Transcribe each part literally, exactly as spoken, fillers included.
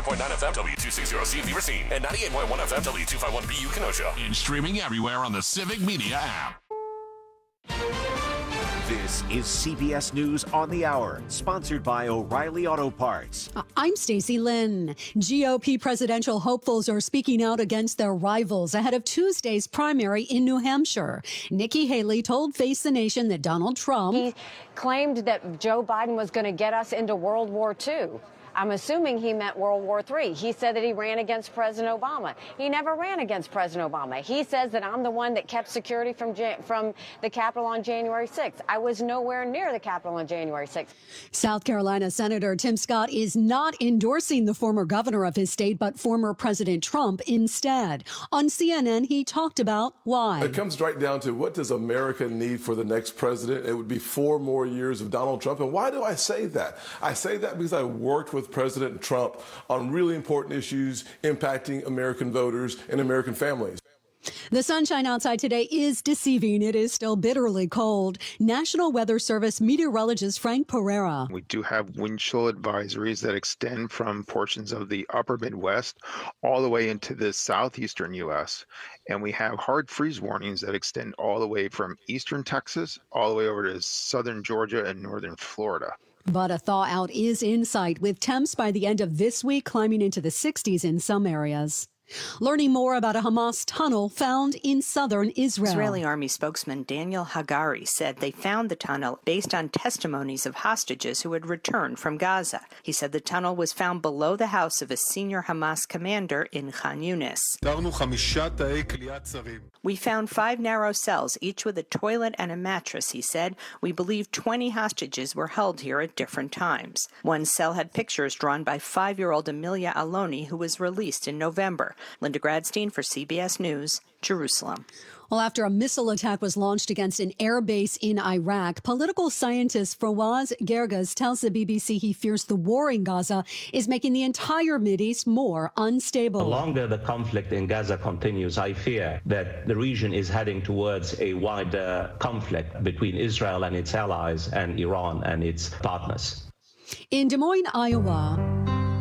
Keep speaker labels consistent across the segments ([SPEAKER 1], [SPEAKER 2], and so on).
[SPEAKER 1] ninety-nine point nine F M, W two sixty C Beaver Scene, and ninety-eight point one F M, W two fifty-one B U Kenosha.
[SPEAKER 2] And streaming everywhere on the Civic Media app.
[SPEAKER 3] This is C B S News on the Hour, sponsored by O'Reilly Auto Parts.
[SPEAKER 4] I'm Stacey Lynn. G O P presidential hopefuls are speaking out against their rivals ahead of Tuesday's primary in New Hampshire. Nikki Haley told Face the Nation that Donald Trump...
[SPEAKER 5] He claimed that Joe Biden was going to get us into World War Two. I'm assuming he meant World War Three. He said that he ran against President Obama. He never ran against President Obama. He says that I'm the one that kept security from from the Capitol on January sixth. I was nowhere near the Capitol on January sixth.
[SPEAKER 4] South Carolina Senator Tim Scott is not endorsing the former governor of his state, but former President Trump instead. On C N N, he talked about why.
[SPEAKER 6] It comes right down to what does America need for the next president? It would be four more years of Donald Trump. And why do I say that? I say that because I worked with President Trump on really important issues impacting American voters and American families.
[SPEAKER 4] The sunshine outside today is deceiving. It is still bitterly cold. National Weather Service meteorologist Frank Pereira.
[SPEAKER 7] We do have wind chill advisories that extend from portions of the upper Midwest all the way into the southeastern U S. And we have hard freeze warnings that extend all the way from eastern Texas all the way over to southern Georgia and northern Florida.
[SPEAKER 4] But a thaw out is in sight, with temps by the end of this week climbing into the sixties in some areas. Learning more about a Hamas tunnel found in southern Israel.
[SPEAKER 8] Israeli army spokesman Daniel Hagari said they found the tunnel based on testimonies of hostages who had returned from Gaza. He said the tunnel was found below the house of a senior Hamas commander in Khan Yunis. We found five narrow cells, each with a toilet and a mattress, he said. We believe twenty hostages were held here at different times. One cell had pictures drawn by five-year-old Amelia Aloni, who was released in November. Linda Gradstein for C B S News, Jerusalem.
[SPEAKER 4] Well, after a missile attack was launched against an air base in Iraq, political scientist Fawaz Gerges tells the B B C he fears the war in Gaza is making the entire Mideast more unstable.
[SPEAKER 9] The longer the conflict in Gaza continues, I fear that the region is heading towards a wider conflict between Israel and its allies and Iran and its partners.
[SPEAKER 4] In Des Moines, Iowa,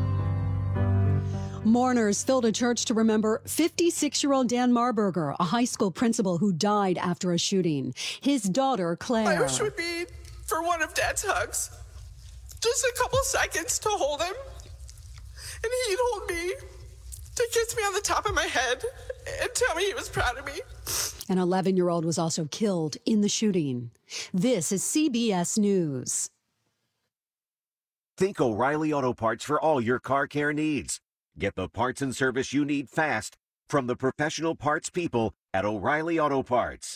[SPEAKER 4] mourners filled a church to remember fifty-six-year-old Dan Marburger, a high school principal who died after a shooting. His daughter, Claire.
[SPEAKER 10] I wish it would be for one of Dad's hugs. Just a couple seconds to hold him. And he'd hold me, to kiss me on the top of my head, and tell me he was proud of me.
[SPEAKER 4] An eleven-year-old was also killed in the shooting. This is C B S News.
[SPEAKER 3] Think O'Reilly Auto Parts for all your car care needs. Get the parts and service you need fast from the professional parts people at O'Reilly Auto Parts.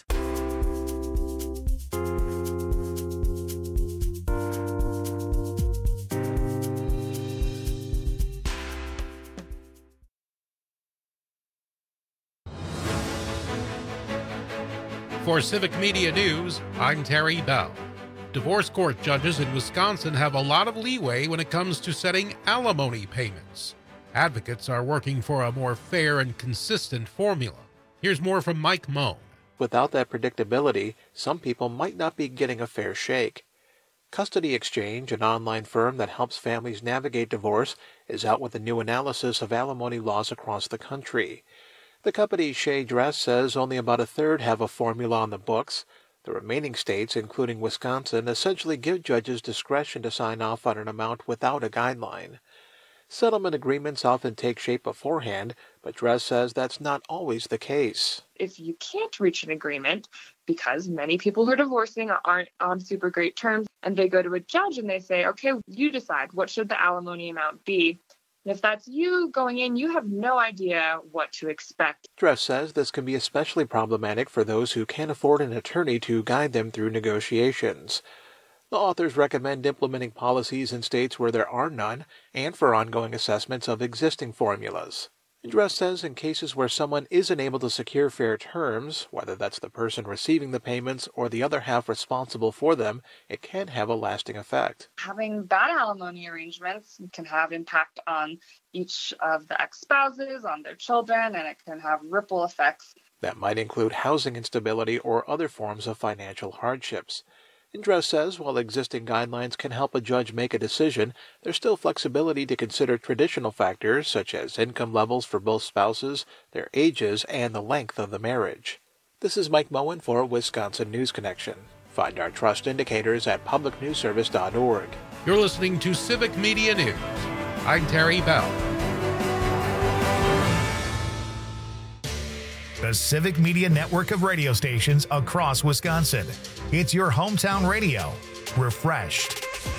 [SPEAKER 11] For Civic Media News, I'm Terry Bell. Divorce court judges in Wisconsin have a lot of leeway when it comes to setting alimony payments. Advocates are working for a more fair and consistent formula. Here's more from Mike Moan.
[SPEAKER 12] Without that predictability, some people might not be getting a fair shake. Custody Exchange, an online firm that helps families navigate divorce, is out with a new analysis of alimony laws across the country. The company Shea Dress says only about a third have a formula on the books. The remaining states, including Wisconsin, essentially give judges discretion to sign off on an amount without a guideline. Settlement agreements often take shape beforehand, but Dress says that's not always the case.
[SPEAKER 13] If you can't reach an agreement, because many people who are divorcing aren't on super great terms, and they go to a judge and they say, okay, you decide, what should the alimony amount be? And if that's you going in, you have no idea what to expect.
[SPEAKER 12] Dress says this can be especially problematic for those who can't afford an attorney to guide them through negotiations. The authors recommend implementing policies in states where there are none and for ongoing assessments of existing formulas. Dress says in cases where someone isn't able to secure fair terms, whether that's the person receiving the payments or the other half responsible for them, it can have a lasting effect.
[SPEAKER 13] Having bad alimony arrangements can have impact on each of the ex-spouses, on their children, and it can have ripple effects.
[SPEAKER 12] That might include housing instability or other forms of financial hardships. Indra says while existing guidelines can help a judge make a decision, there's still flexibility to consider traditional factors such as income levels for both spouses, their ages, and the length of the marriage. This is Mike Moen for Wisconsin News Connection. Find our trust indicators at public news service dot org.
[SPEAKER 11] You're listening to Civic Media News. I'm Terry Bell.
[SPEAKER 14] The Civic Media network of radio stations across Wisconsin. It's your hometown radio. Refreshed.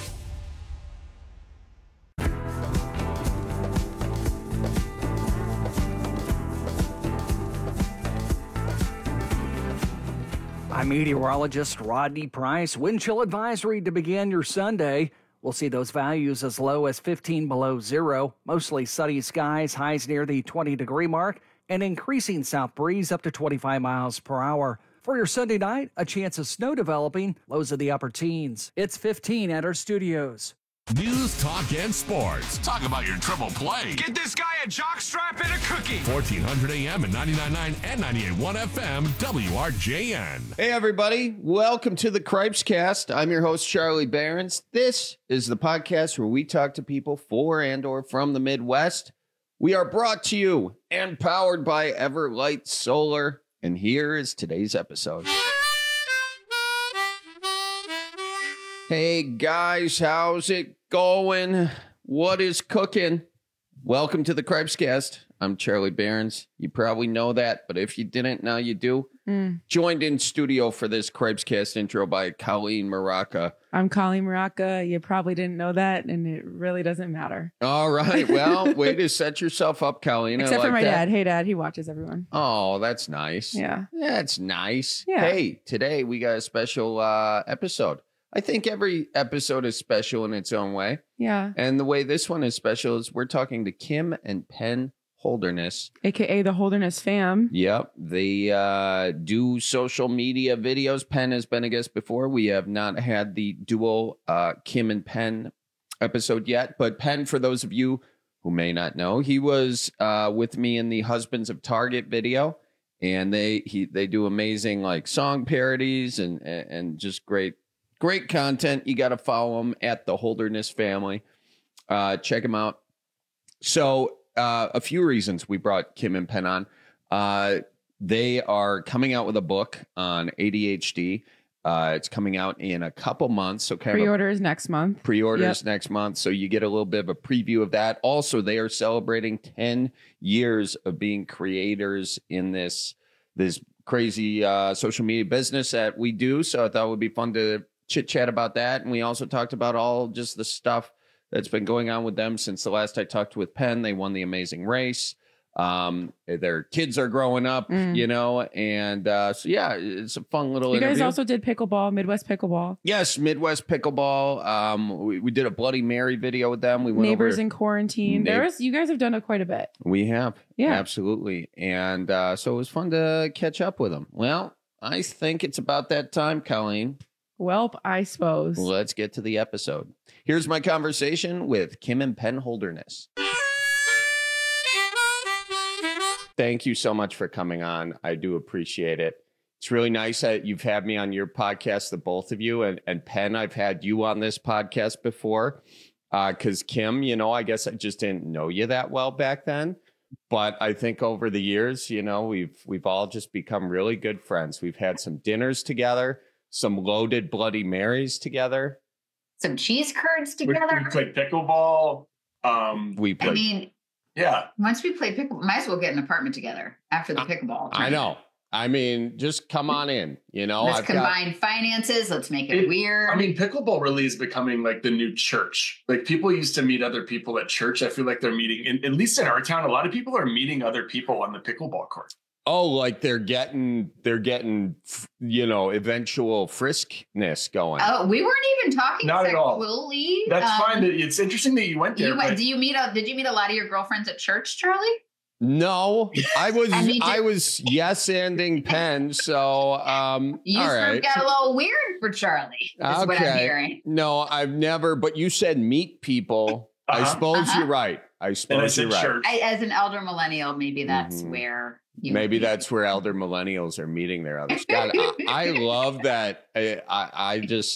[SPEAKER 15] I'm meteorologist Rodney Price. Wind chill advisory to begin your Sunday. We'll see those values as low as fifteen below zero. Mostly sunny skies, highs near the twenty degree mark, and increasing south breeze up to twenty-five miles per hour. For your Sunday night, a chance of snow developing, lows of the upper teens. It's fifteen at our studios.
[SPEAKER 2] News, talk, and sports. Talk about your triple play.
[SPEAKER 16] Get this guy a jockstrap and a cookie.
[SPEAKER 2] fourteen hundred A M and ninety-nine point nine and ninety-eight point one F M, W R J N.
[SPEAKER 17] Hey, everybody. Welcome to the Cripes Cast. I'm your host, Charlie Behrens. This is the podcast where we talk to people for and or from the Midwest. We are brought to you and powered by Everlight Solar. And here is today's episode. Hey, guys. How's it going? What is cooking? Welcome to the Cripes Cast. I'm Charlie Behrens. You probably know that, but if you didn't, now you do. Mm. Joined in studio for this Cripes Cast intro by Colleen Maraca.
[SPEAKER 18] I'm Colleen Maraca. You probably didn't know that, and it really doesn't matter.
[SPEAKER 17] All right. Well, way to set yourself up, Colleen.
[SPEAKER 18] Except
[SPEAKER 17] like
[SPEAKER 18] for my
[SPEAKER 17] that.
[SPEAKER 18] dad. Hey, Dad. He watches everyone.
[SPEAKER 17] Oh, that's nice.
[SPEAKER 18] Yeah.
[SPEAKER 17] That's nice.
[SPEAKER 18] Yeah.
[SPEAKER 17] Hey, today we got a special uh, episode. I think every episode is special in its own way.
[SPEAKER 18] Yeah.
[SPEAKER 17] And the way this one is special is we're talking to Kim and Penn Holderness,
[SPEAKER 18] A K A the Holderness fam.
[SPEAKER 17] Yep. They uh, do social media videos. Penn has been a guest before. We have not had the dual uh, Kim and Penn episode yet. But Penn, for those of you who may not know, he was uh, with me in the Husbands of Target video. And they he they do amazing like song parodies and and, and just great, great content. You got to follow them at the Holderness family. Uh, check them out. So Uh, a few reasons we brought Kim and Penn on. Uh, they are coming out with a book on A D H D. Uh, it's coming out in a couple months. So kind
[SPEAKER 18] pre-orders of next month.
[SPEAKER 17] Pre-orders
[SPEAKER 18] yep.
[SPEAKER 17] next month. So you get a little bit of a preview of that. Also, they are celebrating ten years of being creators in this this crazy uh, social media business that we do. So I thought it would be fun to chit chat about that. And we also talked about all just the stuff that's been going on with them since the last I talked with Penn. They won the Amazing Race. Um, their kids are growing up, mm. you know, and uh, so yeah, it's a fun little.
[SPEAKER 18] You guys
[SPEAKER 17] interview.
[SPEAKER 18] also did pickleball, Midwest pickleball.
[SPEAKER 17] Yes, Midwest pickleball. Um, we, we did a Bloody Mary video with them. We went
[SPEAKER 18] neighbors
[SPEAKER 17] over,
[SPEAKER 18] in quarantine.
[SPEAKER 17] Na-
[SPEAKER 18] there was you guys have done it quite a bit.
[SPEAKER 17] We have,
[SPEAKER 18] yeah,
[SPEAKER 17] absolutely, and uh, so it was fun to catch up with them. Well, I think it's about that time, Colleen.
[SPEAKER 18] Welp, I suppose.
[SPEAKER 17] Let's get to the episode. Here's my conversation with Kim and Penn Holderness. Thank you so much for coming on. I do appreciate it. It's really nice that you've had me on your podcast, the both of you. And, and Penn, I've had you on this podcast before. Because uh, Kim, you know, I guess I just didn't know you that well back then. But I think over the years, you know, we've we've all just become really good friends. We've had some dinners together, some loaded Bloody Marys together.
[SPEAKER 19] Some cheese curds together.
[SPEAKER 20] We, we played pickleball. Um,
[SPEAKER 17] we played.
[SPEAKER 19] I mean,
[SPEAKER 20] yeah.
[SPEAKER 19] Once we play pickle, might as well get an apartment together after the pickleball.
[SPEAKER 17] I know. I mean, just come on in. You know,
[SPEAKER 19] let's
[SPEAKER 17] I've
[SPEAKER 19] combine
[SPEAKER 17] got...
[SPEAKER 19] finances. Let's make it,
[SPEAKER 20] it
[SPEAKER 19] weird.
[SPEAKER 20] I mean, pickleball really is becoming like the new church. Like people used to meet other people at church. I feel like they're meeting, in, at least in our town, a lot of people are meeting other people on the pickleball court.
[SPEAKER 17] Oh, like they're getting, they're getting, you know, eventual friskness going.
[SPEAKER 19] Oh, we weren't even talking
[SPEAKER 20] Not
[SPEAKER 19] sexually.
[SPEAKER 20] At all. That's
[SPEAKER 19] um,
[SPEAKER 20] fine. It's interesting that you went there.
[SPEAKER 19] You went,
[SPEAKER 20] but...
[SPEAKER 19] do you meet a, did you meet a lot of your girlfriends at church, Charlie?
[SPEAKER 17] No, I was,
[SPEAKER 19] I, mean,
[SPEAKER 17] I was yes-anding Penn. So, um,
[SPEAKER 19] you
[SPEAKER 17] all
[SPEAKER 19] sort
[SPEAKER 17] right.
[SPEAKER 19] of got a little weird for Charlie. Is
[SPEAKER 17] okay.
[SPEAKER 19] what I'm hearing.
[SPEAKER 17] No, I've never, but you said meet people. Uh-huh. I suppose uh-huh. you're right. I suppose
[SPEAKER 20] I
[SPEAKER 17] you're right.
[SPEAKER 19] I, as an elder millennial, maybe that's mm-hmm. where you
[SPEAKER 17] maybe that's where elder millennials are meeting their others. God, I, I love that. I, I, I just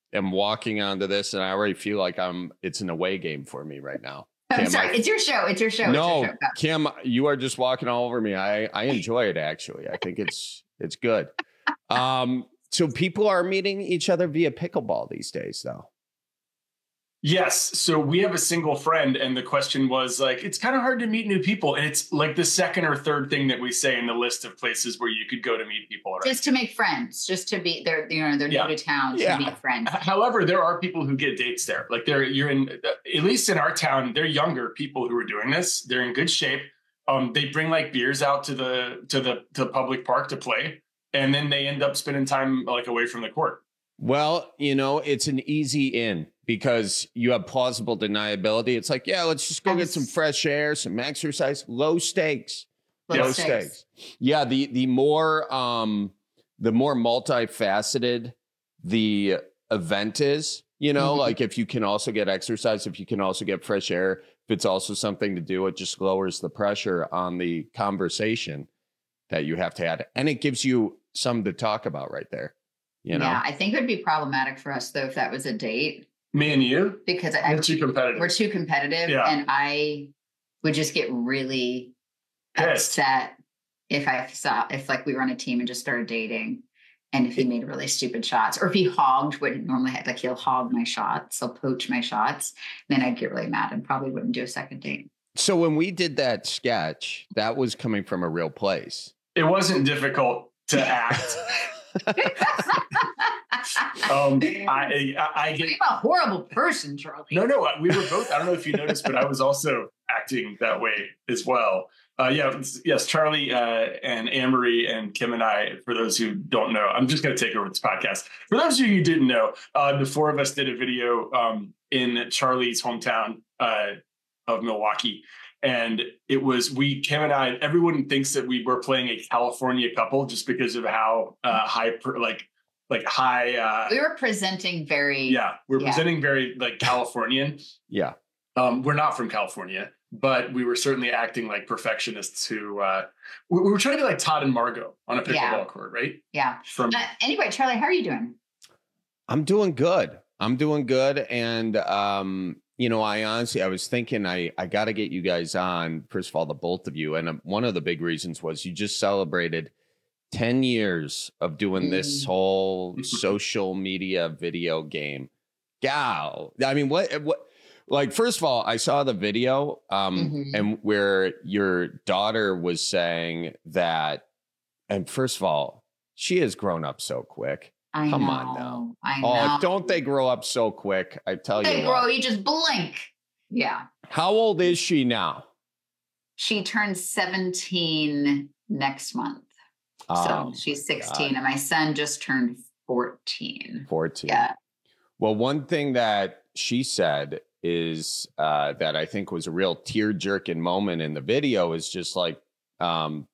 [SPEAKER 17] am walking onto this, and I already feel like I'm. It's an away game for me right now.
[SPEAKER 19] I'm
[SPEAKER 17] Kim,
[SPEAKER 19] sorry.
[SPEAKER 17] I,
[SPEAKER 19] it's your show. It's your show.
[SPEAKER 17] no,
[SPEAKER 19] it's your show.
[SPEAKER 17] Kim, you are just walking all over me. I I enjoy it actually. I think it's it's good. Um, so people are meeting each other via pickleball these days, though.
[SPEAKER 20] Yes. So we have a single friend, and the question was like, it's kind of hard to meet new people. And it's like the second or third thing that we say in the list of places where you could go to meet people. Right?
[SPEAKER 19] Just to make friends, just to be they're you know they're
[SPEAKER 20] Yeah.
[SPEAKER 19] new to town to
[SPEAKER 20] Yeah.
[SPEAKER 19] meet friends.
[SPEAKER 20] However, there are people who get dates there. Like they're you're in at least in our town, they're younger people who are doing this. They're in good shape. Um, they bring like beers out to the to the to the public park to play, and then they end up spending time like away from the court.
[SPEAKER 17] Well, you know, it's an easy in because you have plausible deniability. It's like, yeah, let's just go get some fresh air, some exercise, low stakes,
[SPEAKER 19] Low
[SPEAKER 17] low
[SPEAKER 19] stakes.
[SPEAKER 17] stakes. Yeah, the the more um the more multifaceted the event is, you know,
[SPEAKER 19] Mhm.
[SPEAKER 17] like if you can also get exercise, if you can also get fresh air, if it's also something to do, it just lowers the pressure on the conversation that you have to have, and it gives you something to talk about right there. You know,
[SPEAKER 19] Yeah, I think it would be problematic for us though if that was a date
[SPEAKER 20] Me and you,
[SPEAKER 19] because I,
[SPEAKER 20] we're too competitive.
[SPEAKER 19] we're too competitive,
[SPEAKER 20] Yeah.
[SPEAKER 19] and I would just get really
[SPEAKER 20] Pissed.
[SPEAKER 19] upset if I saw if like we were on a team and just started dating, and if he made really stupid shots, or if he hogged what he normally had, like he'll hog my shots, he'll poach my shots, then I'd get really mad and probably wouldn't do a second date.
[SPEAKER 17] so when we did that sketch, that was coming from a real place.
[SPEAKER 20] It wasn't difficult to act. um, I, I, I get
[SPEAKER 19] I'm a horrible person, Charlie.
[SPEAKER 20] no, no. We were both. I don't know if you noticed, but I was also acting that way as well. Uh, yeah, it's- yes. Charlie uh, and Anne-Marie and Kim and I. For those who don't know, I'm just going to take over this podcast. For those of you who didn't know, uh, the four of us did a video um, in Charlie's hometown uh, of Milwaukee. And it was we, Kim and I, everyone thinks that we were playing a California couple just because of how uh, high, per, like, like high. Uh,
[SPEAKER 19] We were presenting very
[SPEAKER 20] yeah, we're
[SPEAKER 19] yeah.
[SPEAKER 20] presenting very like Californian.
[SPEAKER 17] Yeah.
[SPEAKER 20] Um, we're not from California, but we were certainly acting like perfectionists who, uh, we, we were trying to be like Todd and Margot on a pickleball
[SPEAKER 19] Yeah.
[SPEAKER 20] court, right?
[SPEAKER 19] Yeah.
[SPEAKER 20] From
[SPEAKER 19] Uh, anyway, Charlie, how are you doing?
[SPEAKER 17] I'm doing good. I'm doing good. And, um, you know, I honestly, I was thinking I, I got to get you guys on, first of all, the both of you. And um, one of the big reasons was you just celebrated ten years of doing this whole social media video game. Gal. I mean, what, what, like, first of all, I saw the video um,
[SPEAKER 19] Mhm.
[SPEAKER 17] and where your daughter was saying that, and first of all, she has grown up so quick.
[SPEAKER 19] I
[SPEAKER 17] Come
[SPEAKER 19] know.
[SPEAKER 17] on now.
[SPEAKER 19] I
[SPEAKER 17] Oh,
[SPEAKER 19] know.
[SPEAKER 17] don't they grow up so quick? I tell
[SPEAKER 19] They
[SPEAKER 17] you
[SPEAKER 19] grow,
[SPEAKER 17] what.
[SPEAKER 19] you just blink. Yeah.
[SPEAKER 17] How old is she now?
[SPEAKER 19] She turns seventeen next month. So
[SPEAKER 17] Oh,
[SPEAKER 19] she's
[SPEAKER 17] my
[SPEAKER 19] sixteen,
[SPEAKER 17] God.
[SPEAKER 19] and my son just turned fourteen.
[SPEAKER 17] fourteen.
[SPEAKER 19] Yeah.
[SPEAKER 17] Well, one thing that she said is uh, that I think was a real tear-jerking moment in the video is just like um,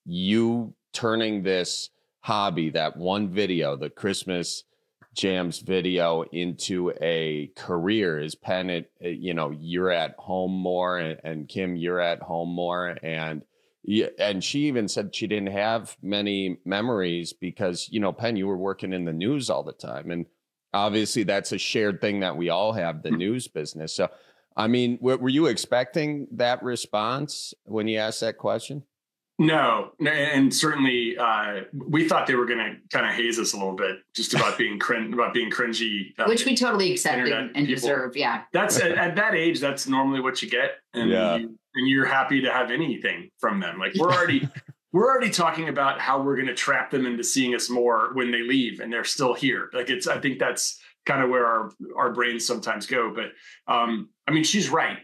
[SPEAKER 17] you turning this hobby, that one video, the Christmas Jams video, into a career. Is Penn, it, you know, you're at home more, and, and Kim, you're at home more, and yeah, and she even said she didn't have many memories because, you know, Penn, you were working in the news all the time, and obviously that's a shared thing that we all have, the news business. So, I mean, were, were you expecting that response when you asked that question?
[SPEAKER 20] No, no, and certainly uh, we thought they were going to kind of haze us a little bit just about being crin- about being cringy, uh,
[SPEAKER 19] Which we totally accept and,
[SPEAKER 20] internet
[SPEAKER 19] and
[SPEAKER 20] people.
[SPEAKER 19] deserve. Yeah.
[SPEAKER 20] That's at, at that age. That's normally what you get, and
[SPEAKER 17] Yeah.
[SPEAKER 20] you, and you're happy to have anything from them. Like we're already we're already talking about how we're going to trap them into seeing us more when they leave, and they're still here. Like it's. I think that's kind of where our our brains sometimes go. But um, I mean, she's right.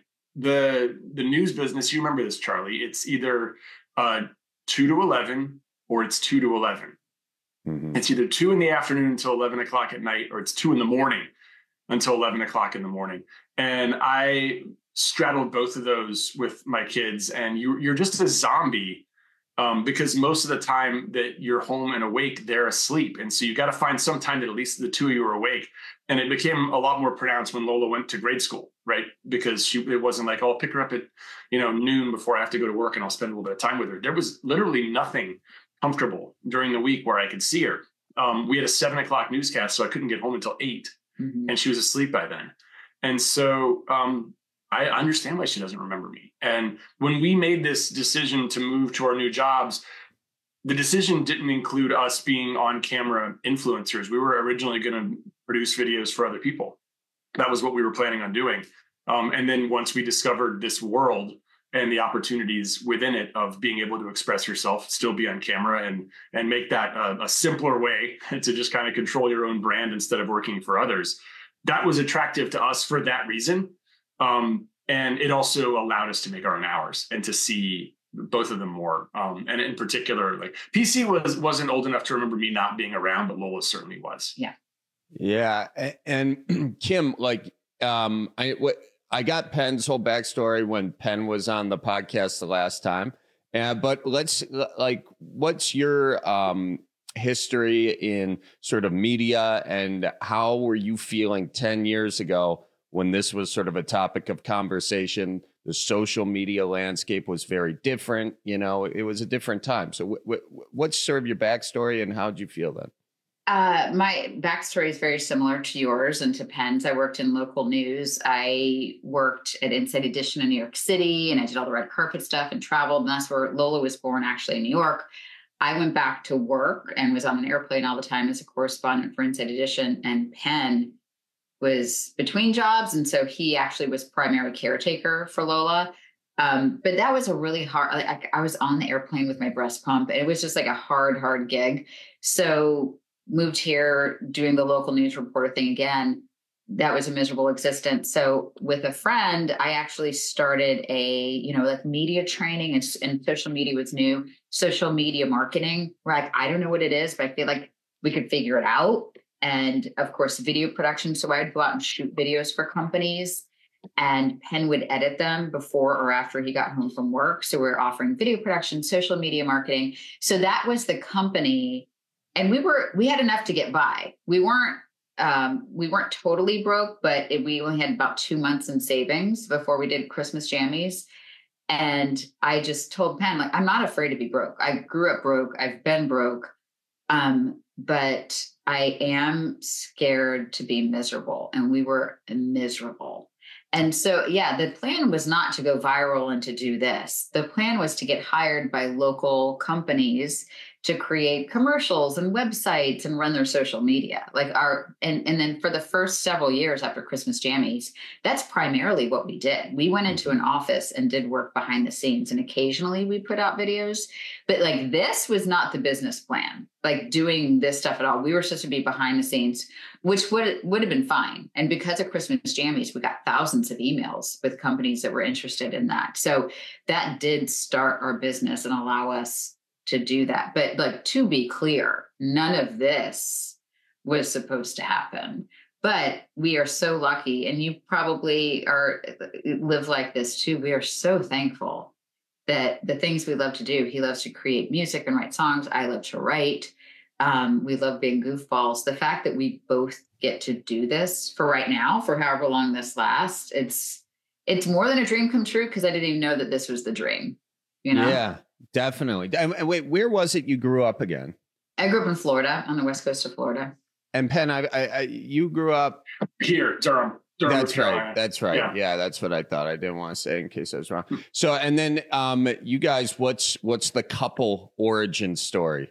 [SPEAKER 20] The the news business. You remember this, Charlie? It's either uh, two to eleven or it's two to eleven.
[SPEAKER 17] Mm-hmm.
[SPEAKER 20] It's either two in the afternoon until eleven o'clock at night, or it's two in the morning until eleven o'clock in the morning. And I straddled both of those with my kids, and you, you're just a zombie um, because most of the time that you're home and awake, they're asleep. And so you got to find some time that at least the two of you are awake. And it became a lot more pronounced when Lola went to grade school, right? Because she, it wasn't like, oh, I'll pick her up at, you know, noon before I have to go to work and I'll spend a little bit of time with her. There was literally nothing comfortable during the week where I could see her. Um, we had a seven o'clock newscast, so I couldn't get home until eight. mm-hmm. and she was asleep by then. And so um, I understand why she doesn't remember me. And when we made this decision to move to our new jobs, the decision didn't include us being on camera influencers. We were originally going to produce videos for other people. That was what we were planning on doing. Um, and then once we discovered this world and the opportunities within it of being able to express yourself, still be on camera, and and make that a, a simpler way to just kind of control your own brand instead of working for others, that was attractive to us for that reason. Um, and it also allowed us to make our own hours and to see both of them more. Um, and in particular, like P C was, wasn't old enough to remember me not being around, but Lola certainly was.
[SPEAKER 19] Yeah.
[SPEAKER 17] Yeah. And Kim, like, um, I, what, I got Penn's whole backstory when Penn was on the podcast the last time. Uh, but let's like, what's your um, history in sort of media, and how were you feeling ten years ago when this was sort of a topic of conversation? The social media landscape was very different. You know, it was a different time. So w- w- what's sort of your backstory, and how did you feel then?
[SPEAKER 19] Uh, my backstory is very similar to yours and to Penn's. I worked in local news. I worked at Inside Edition in New York City, and I did all the red carpet stuff and traveled. And that's where Lola was born, actually, in New York. I went back to work and was on an airplane all the time as a correspondent for Inside Edition. And Penn was between jobs, and so he actually was primary caretaker for Lola. Um, but that was a really hard, like, I was on the airplane with my breast pump, and it was just like a hard, hard gig. So moved here doing the local news reporter thing again. That was a miserable existence. So with a friend, I actually started a, you know, like media training, and, and social media was new, social media marketing. We're like, I don't know what it is, but I feel like we could figure it out. And of course, video production. So I'd go out and shoot videos for companies, and Penn would edit them before or after he got home from work. So we we're offering video production, social media marketing. So that was the company. And we were, we had enough to get by. We weren't, um, we weren't totally broke, but it, we only had about two months in savings before we did Christmas jammies. And I just told Penn, like, I'm not afraid to be broke. I grew up broke. I've been broke. Um, but I am scared to be miserable. And we were miserable. And so, yeah, the plan was not to go viral and to do this. The plan was to get hired by local companies to create commercials and websites and run their social media. Like our, and, and then for the first several years after Christmas Jammies, that's primarily what we did. We went into an office and did work behind the scenes, and occasionally we put out videos, but like this was not the business plan, like doing this stuff at all. We were supposed to be behind the scenes, which would, would have been fine. And because of Christmas Jammies, we got thousands of emails with companies that were interested in that. So that did start our business and allow us to do that. But like, to be clear, none of this was supposed to happen. But we are so lucky, and you probably are live like this too. We are so thankful that the things we love to do, he loves to create music and write songs. I love to write. Um, we love being goofballs. The fact that we both get to do this for right now, for however long this lasts, it's it's more than a dream come true, because I didn't even know that this was the dream. You know? Yeah.
[SPEAKER 17] Definitely. And wait, where was it you grew up again?
[SPEAKER 19] I grew up in Florida, on the west coast of Florida.
[SPEAKER 17] And Penn, I, I, I you grew up
[SPEAKER 20] here, Durham. Durham
[SPEAKER 17] that's right. That's right. Yeah. yeah, that's what I thought. I didn't want to say in case I was wrong. So, and then, um, you guys, what's what's the couple origin story?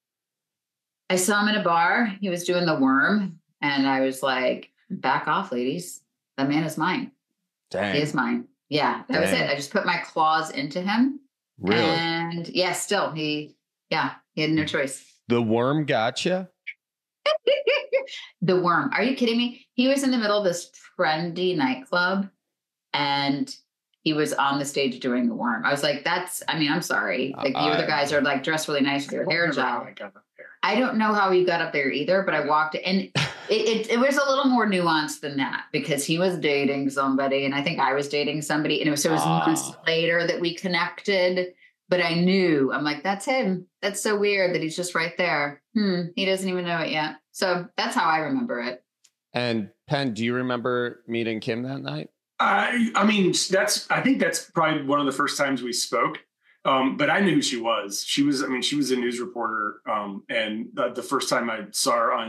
[SPEAKER 19] I saw him in a bar. He was doing the worm, and I was like, "Back off, ladies. That man is mine.
[SPEAKER 17] Dang.
[SPEAKER 19] He is mine." Yeah, that Dang. was it. I just put my claws into him.
[SPEAKER 17] Really?
[SPEAKER 19] And yeah, still he, yeah, he had no choice.
[SPEAKER 17] The worm gotcha?
[SPEAKER 19] The worm. Are you kidding me? He was in the middle of this trendy nightclub, and he was on the stage doing the worm. I was like, that's, I mean, I'm sorry. Like, uh, you other guys are like dressed really nice with your hair gel. I don't know how he got up there either, but I walked and it, it, it was a little more nuanced than that, because he was dating somebody, and I think I was dating somebody, and it was, so it was uh, months later that we connected, but I knew, I'm like, that's him. That's so weird that he's just right there. Hmm. He doesn't even know it yet. So that's how I remember it.
[SPEAKER 17] And Penn, do you remember meeting Kim that night?
[SPEAKER 20] I, I mean, that's, I think that's probably one of the first times we spoke. Um, but I knew who she was. She was, I mean, she was a news reporter. Um, and the, the first time I saw her on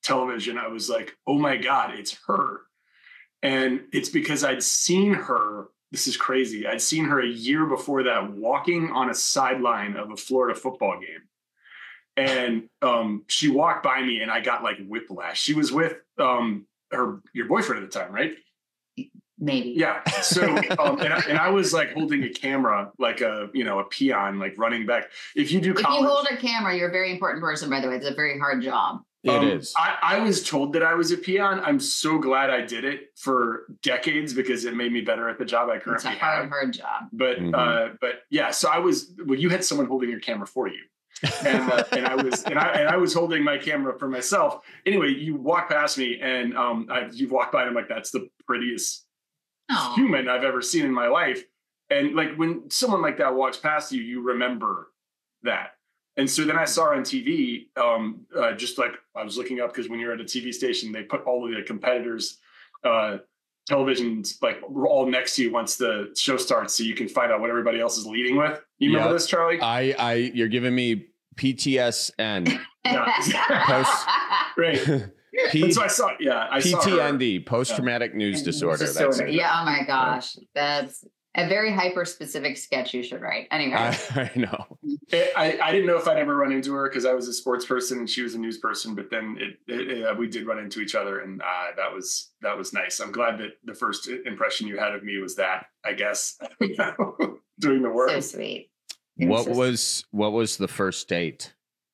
[SPEAKER 20] television, I was like, oh my God, it's her. And it's because I'd seen her. This is crazy. I'd seen her a year before that walking on a sideline of a Florida football game. And um, she walked by me and I got like whiplash. She was with um, her, your boyfriend at the time, right?
[SPEAKER 19] Maybe.
[SPEAKER 20] Yeah. So, um, and, I, and I was like holding a camera, like a, you know, a peon, like running back. If you do college.
[SPEAKER 19] If you hold a camera, you're a very important person, by the way. It's a very hard job.
[SPEAKER 17] It
[SPEAKER 20] um,
[SPEAKER 17] is.
[SPEAKER 20] I, I was told that I was a peon. I'm so glad I did it for decades because it made me better at the job I currently
[SPEAKER 19] It's a hard,
[SPEAKER 20] have.
[SPEAKER 19] hard job.
[SPEAKER 20] But,
[SPEAKER 17] Mhm.
[SPEAKER 20] uh, but yeah, so I was, well, you had someone holding your camera for you. and uh, and I was and I and I was holding my camera for myself. Anyway, you walk past me and um, I, you walk by and I'm like, that's the prettiest
[SPEAKER 19] Aw.
[SPEAKER 20] human I've ever seen in my life. And like when someone like that walks past you, you remember that. And so then I saw her on T V, um, uh, just like I was looking up because when you're at a T V station, they put all of the competitors' uh, televisions like all next to you once the show starts, so you can find out what everybody else is leading with. You remember
[SPEAKER 17] Yep.
[SPEAKER 20] this, Charlie?
[SPEAKER 17] I, I, you're giving me P T S N.
[SPEAKER 20] Post, right.
[SPEAKER 17] P-
[SPEAKER 20] And so I saw, yeah, I saw her.
[SPEAKER 17] P T N D, post-traumatic news disorder. That's
[SPEAKER 19] Disorder.
[SPEAKER 17] it.
[SPEAKER 19] Yeah. Oh my gosh. That's a very hyper specific sketch you should write. Anyway.
[SPEAKER 17] I, I know.
[SPEAKER 20] It, I, I didn't know if I'd ever run into her because I was a sports person and she was a news person, but then it, it, it, uh, we did run into each other, and uh, that was that was nice. I'm glad that the first impression you had of me was that, I guess, doing the work.
[SPEAKER 19] So sweet.
[SPEAKER 17] What was what was the first date?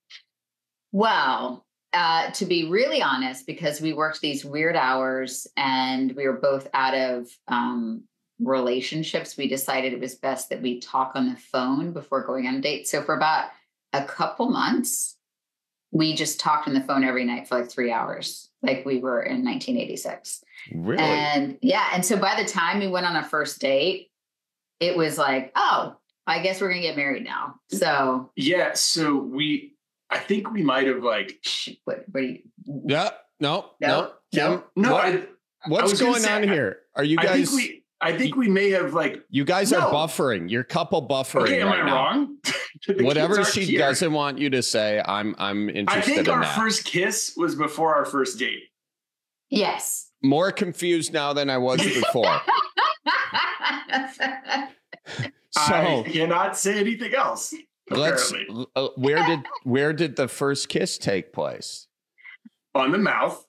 [SPEAKER 19] Well, uh, to be really honest, because we worked these weird hours and we were both out of um, relationships, we decided it was best that we talk on the phone before going on a date. So for about a couple months, we just talked on the phone every night for like three hours, like we were in nineteen eighty-six.
[SPEAKER 17] Really?
[SPEAKER 19] And yeah. And so by the time we went on a first date, it was like, oh, I guess we're going to get married now. So
[SPEAKER 20] yeah. So we, I think we might have like,
[SPEAKER 19] what, what do you,
[SPEAKER 17] Yeah. No. No.
[SPEAKER 19] No.
[SPEAKER 17] Kim,
[SPEAKER 20] no,
[SPEAKER 17] what-
[SPEAKER 20] I, I
[SPEAKER 17] what's
[SPEAKER 20] was gonna
[SPEAKER 17] going
[SPEAKER 20] say,
[SPEAKER 17] on here? Are you
[SPEAKER 20] I
[SPEAKER 17] guys?
[SPEAKER 20] think we, I think we may have like,
[SPEAKER 17] you guys
[SPEAKER 20] No.
[SPEAKER 17] are buffering. You're couple buffering.
[SPEAKER 20] okay, am
[SPEAKER 17] right
[SPEAKER 20] I
[SPEAKER 17] now.
[SPEAKER 20] wrong? The kids
[SPEAKER 17] Whatever
[SPEAKER 20] aren't
[SPEAKER 17] she
[SPEAKER 20] here.
[SPEAKER 17] doesn't want you to say, I'm I'm
[SPEAKER 20] I
[SPEAKER 17] interested
[SPEAKER 20] think
[SPEAKER 17] in
[SPEAKER 20] our
[SPEAKER 17] that.
[SPEAKER 20] first kiss was before our first date.
[SPEAKER 19] yes.
[SPEAKER 17] More confused now than I was before. So
[SPEAKER 20] I cannot say anything else.
[SPEAKER 17] let's.
[SPEAKER 20] Apparently,
[SPEAKER 17] Uh, where did where did the first kiss take place?
[SPEAKER 20] on the mouth.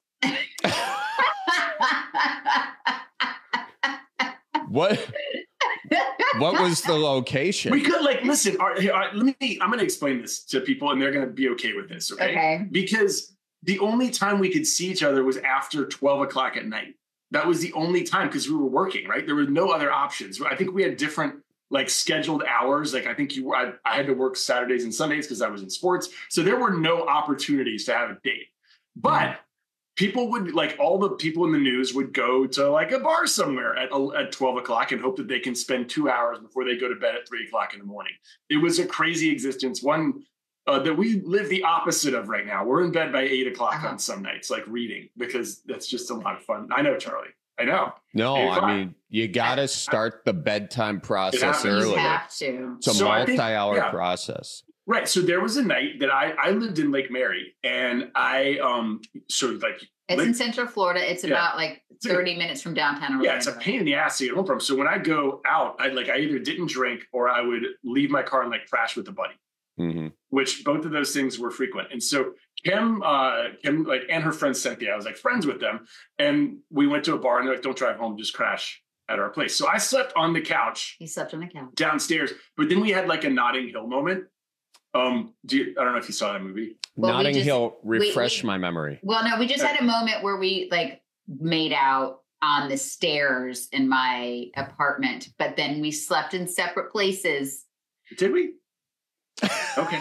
[SPEAKER 17] What what was the location?
[SPEAKER 20] We could like listen. All right, here, all right, let me. I'm going to explain this to people, and they're going to be okay with this. Okay?
[SPEAKER 19] Okay.
[SPEAKER 20] Because the only time we could see each other was after twelve o'clock at night. That was the only time because we were working. Right, there were no other options. I think we had different like scheduled hours. Like I think you, I, I had to work Saturdays and Sundays because I was in sports. So there were no opportunities to have a date. But people would like all the people in the news would go to like a bar somewhere at, at twelve o'clock and hope that they can spend two hours before they go to bed at three o'clock in the morning. It was a crazy existence. One uh, that we live the opposite of right now. We're in bed by eight o'clock
[SPEAKER 19] Uh-huh.
[SPEAKER 20] on some nights, like reading, because that's just a lot of fun. I know, Charlie. I know.
[SPEAKER 17] No,
[SPEAKER 20] Eight
[SPEAKER 17] I
[SPEAKER 20] o'clock.
[SPEAKER 17] mean you got to start the bedtime process
[SPEAKER 20] happens.
[SPEAKER 19] You
[SPEAKER 17] earlier.
[SPEAKER 19] have to.
[SPEAKER 17] It's a
[SPEAKER 20] So I think-
[SPEAKER 17] multi-hour
[SPEAKER 20] yeah.
[SPEAKER 17] process.
[SPEAKER 20] Right. So there was a night that I, I lived in Lake Mary, and I um so like
[SPEAKER 19] It's
[SPEAKER 20] Lake-
[SPEAKER 19] in Central Florida. It's
[SPEAKER 20] Yeah.
[SPEAKER 19] about like thirty minutes from downtown Orlando.
[SPEAKER 20] yeah, it's a pain in the ass to get home from. So when I go out, I like I either didn't drink or I would leave my car and like crash with a buddy,
[SPEAKER 17] hmm
[SPEAKER 20] which both of those things were frequent. And so Kim, uh, Kim, like, and her friend Cynthia, I was like friends with them, and we went to a bar, and they're like, "Don't drive home, just crash at our place." So I slept on the couch
[SPEAKER 19] He slept on the couch.
[SPEAKER 20] downstairs, but then we had like a Notting Hill moment. Um, do you, I don't know if you saw that movie.
[SPEAKER 19] Well, we
[SPEAKER 17] Notting
[SPEAKER 19] just-
[SPEAKER 17] Hill,
[SPEAKER 19] we-
[SPEAKER 17] refresh
[SPEAKER 19] we-
[SPEAKER 17] my memory.
[SPEAKER 19] Well, no, we just had a moment where we like made out on the stairs in my apartment, but then we slept in separate places.
[SPEAKER 20] Did we? Okay.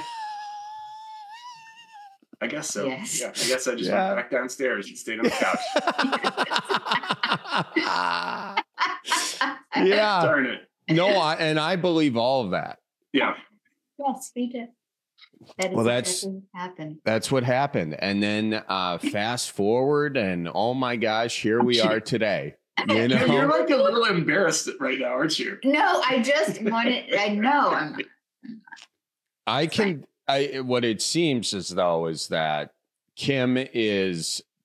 [SPEAKER 20] I guess so.
[SPEAKER 19] Yes.
[SPEAKER 20] Yeah, I guess I just
[SPEAKER 17] Yeah.
[SPEAKER 20] went back downstairs and stayed on the couch.
[SPEAKER 17] Yeah.
[SPEAKER 20] Darn it.
[SPEAKER 17] No, I, and I believe all of that.
[SPEAKER 20] Yeah.
[SPEAKER 19] Yes, we did. That is
[SPEAKER 17] Well, that's-
[SPEAKER 19] exactly what happened.
[SPEAKER 17] That's what happened. And then uh, fast forward, and oh my gosh, here we are today. You
[SPEAKER 20] You're,
[SPEAKER 17] know,
[SPEAKER 20] you're like a little embarrassed right now, aren't you?
[SPEAKER 19] No, I just wanted. I know. I'm not.
[SPEAKER 17] I can. I what it seems as though is that Kim is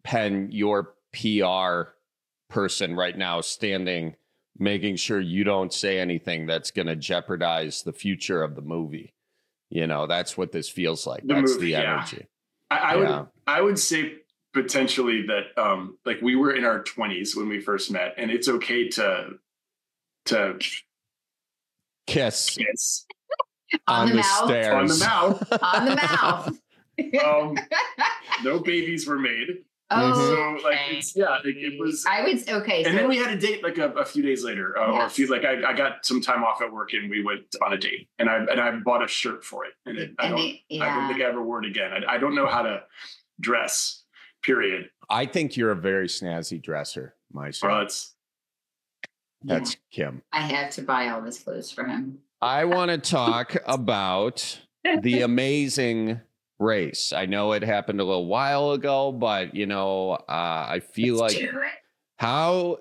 [SPEAKER 17] Penn, your P R person right now standing, making sure you don't say anything that's going to jeopardize the future of the movie. You know, that's what this feels like.
[SPEAKER 20] The
[SPEAKER 17] that's
[SPEAKER 20] movie,
[SPEAKER 17] the
[SPEAKER 20] yeah.
[SPEAKER 17] energy.
[SPEAKER 20] I, I
[SPEAKER 17] yeah.
[SPEAKER 20] would I would say potentially that um like we were in our twenties when we first met, and it's okay to to
[SPEAKER 17] kiss
[SPEAKER 20] kiss
[SPEAKER 19] on,
[SPEAKER 17] on
[SPEAKER 19] the,
[SPEAKER 17] the
[SPEAKER 19] mouth.
[SPEAKER 17] stairs.
[SPEAKER 20] on the mouth.
[SPEAKER 19] On the mouth.
[SPEAKER 20] um, no babies were made.
[SPEAKER 19] Oh,
[SPEAKER 20] so like it's, yeah, like, it was.
[SPEAKER 19] I would okay.
[SPEAKER 20] And
[SPEAKER 19] so,
[SPEAKER 20] then we had a date like a, a few days later, uh,
[SPEAKER 19] Yes.
[SPEAKER 20] or a few like I, I got some time off at work and we went on a date, and I and I bought a shirt for it, and it, I
[SPEAKER 19] And
[SPEAKER 20] don't
[SPEAKER 19] they-
[SPEAKER 20] I
[SPEAKER 19] yeah.
[SPEAKER 20] don't think I ever wore it again. I, I don't know how to dress. Period.
[SPEAKER 17] I think you're a very snazzy dresser, my son.
[SPEAKER 20] Well, it's
[SPEAKER 17] That's Kim.
[SPEAKER 19] I have to buy all his clothes for him.
[SPEAKER 17] I want to talk about the amazing race. I know it happened a little while ago, but you know, uh, I feel
[SPEAKER 19] Let's
[SPEAKER 17] like
[SPEAKER 19] do it.
[SPEAKER 17] how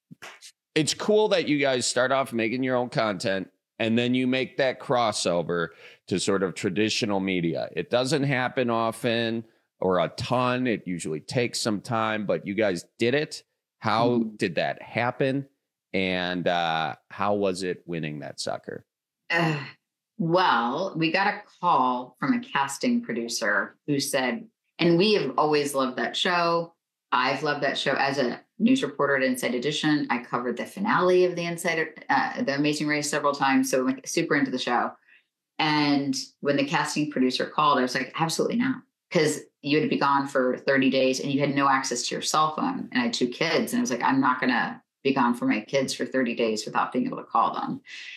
[SPEAKER 17] it's cool that you guys start off making your own content and then you make that crossover to sort of traditional media. It doesn't happen often or a ton. It usually takes some time, but you guys did it. How
[SPEAKER 19] Mm-hmm.
[SPEAKER 17] did that happen? And uh, how was it winning that sucker?
[SPEAKER 19] Uh, well, we got a call from a casting producer who said, and we have always loved that show. I've loved that show as a news reporter at Inside Edition. I covered the finale of the Inside, uh, the Amazing Race several times. So like super into the show. And when the casting producer called, I was like, absolutely not. Because you had to be gone for thirty days and you had no access to your cell phone. And I had two kids. And I was like, I'm not going to be gone for my kids for thirty days without being able to call them.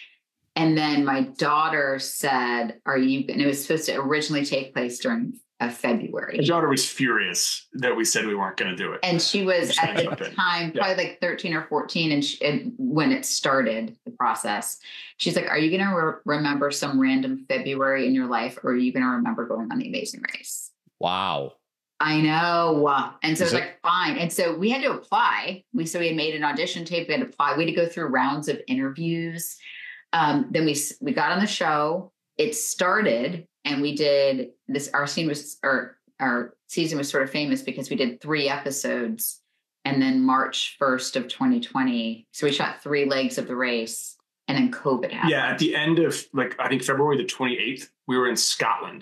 [SPEAKER 19] And then my daughter said, are you, and it was supposed to originally take place during uh, February.
[SPEAKER 20] my daughter was furious that we said we weren't going to do it.
[SPEAKER 19] And she was
[SPEAKER 20] Just
[SPEAKER 19] at
[SPEAKER 20] gonna
[SPEAKER 19] the
[SPEAKER 20] jump in.
[SPEAKER 19] time,
[SPEAKER 20] Yeah.
[SPEAKER 19] probably like thirteen or fourteen. And, she, and when it started, the process, she's like, are you going to re- remember some random February in your life? Or are you going to remember going on the Amazing Race?
[SPEAKER 17] Wow.
[SPEAKER 19] I know. And so
[SPEAKER 17] Is
[SPEAKER 19] it's
[SPEAKER 17] it-
[SPEAKER 19] like, fine. And so we had to apply. We, so we had made an audition tape. We had to apply. We had to go through rounds of interviews. Um, then we, s- we got on the show. It started and we did this, our scene was, or our season was sort of famous because we did three episodes and then March first of twenty twenty. So we shot three legs of the race and then COVID happened.
[SPEAKER 20] Yeah, at the end of like I think February the twenty-eighth, we were in Scotland,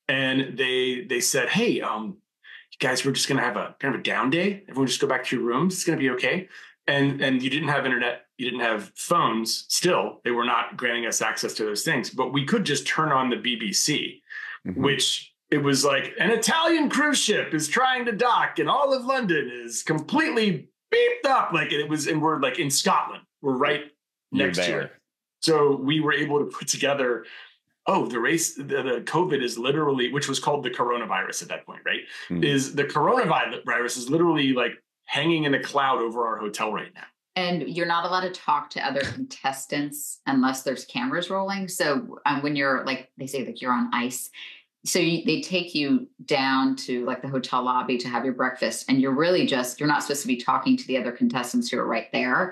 [SPEAKER 20] and they they said, "Hey, um, you guys, we're just gonna have a kind of a down day. Everyone just go back to your rooms. It's gonna be okay." And and you didn't have internet, you didn't have phones. Still, they were not granting us access to those things, but we could just turn on the B B C,
[SPEAKER 17] Mhm.
[SPEAKER 20] which it was like an Italian cruise ship is trying to dock, and all of London is completely beeped up. Like it was, and we're like in Scotland. We're right
[SPEAKER 17] You're
[SPEAKER 20] next to
[SPEAKER 17] there.
[SPEAKER 20] it. So we were able to put together, oh, the race, the, the COVID is literally, which was called the coronavirus at that point, right?
[SPEAKER 17] Mhm.
[SPEAKER 20] Is the coronavirus is literally like hanging in a cloud over our hotel right now.
[SPEAKER 19] And you're not allowed to talk to other contestants unless there's cameras rolling. So um, when you're like, they say like you're on ice. So you, they take you down to like the hotel lobby to have your breakfast. And you're really just, you're not supposed to be talking to the other contestants who are right there.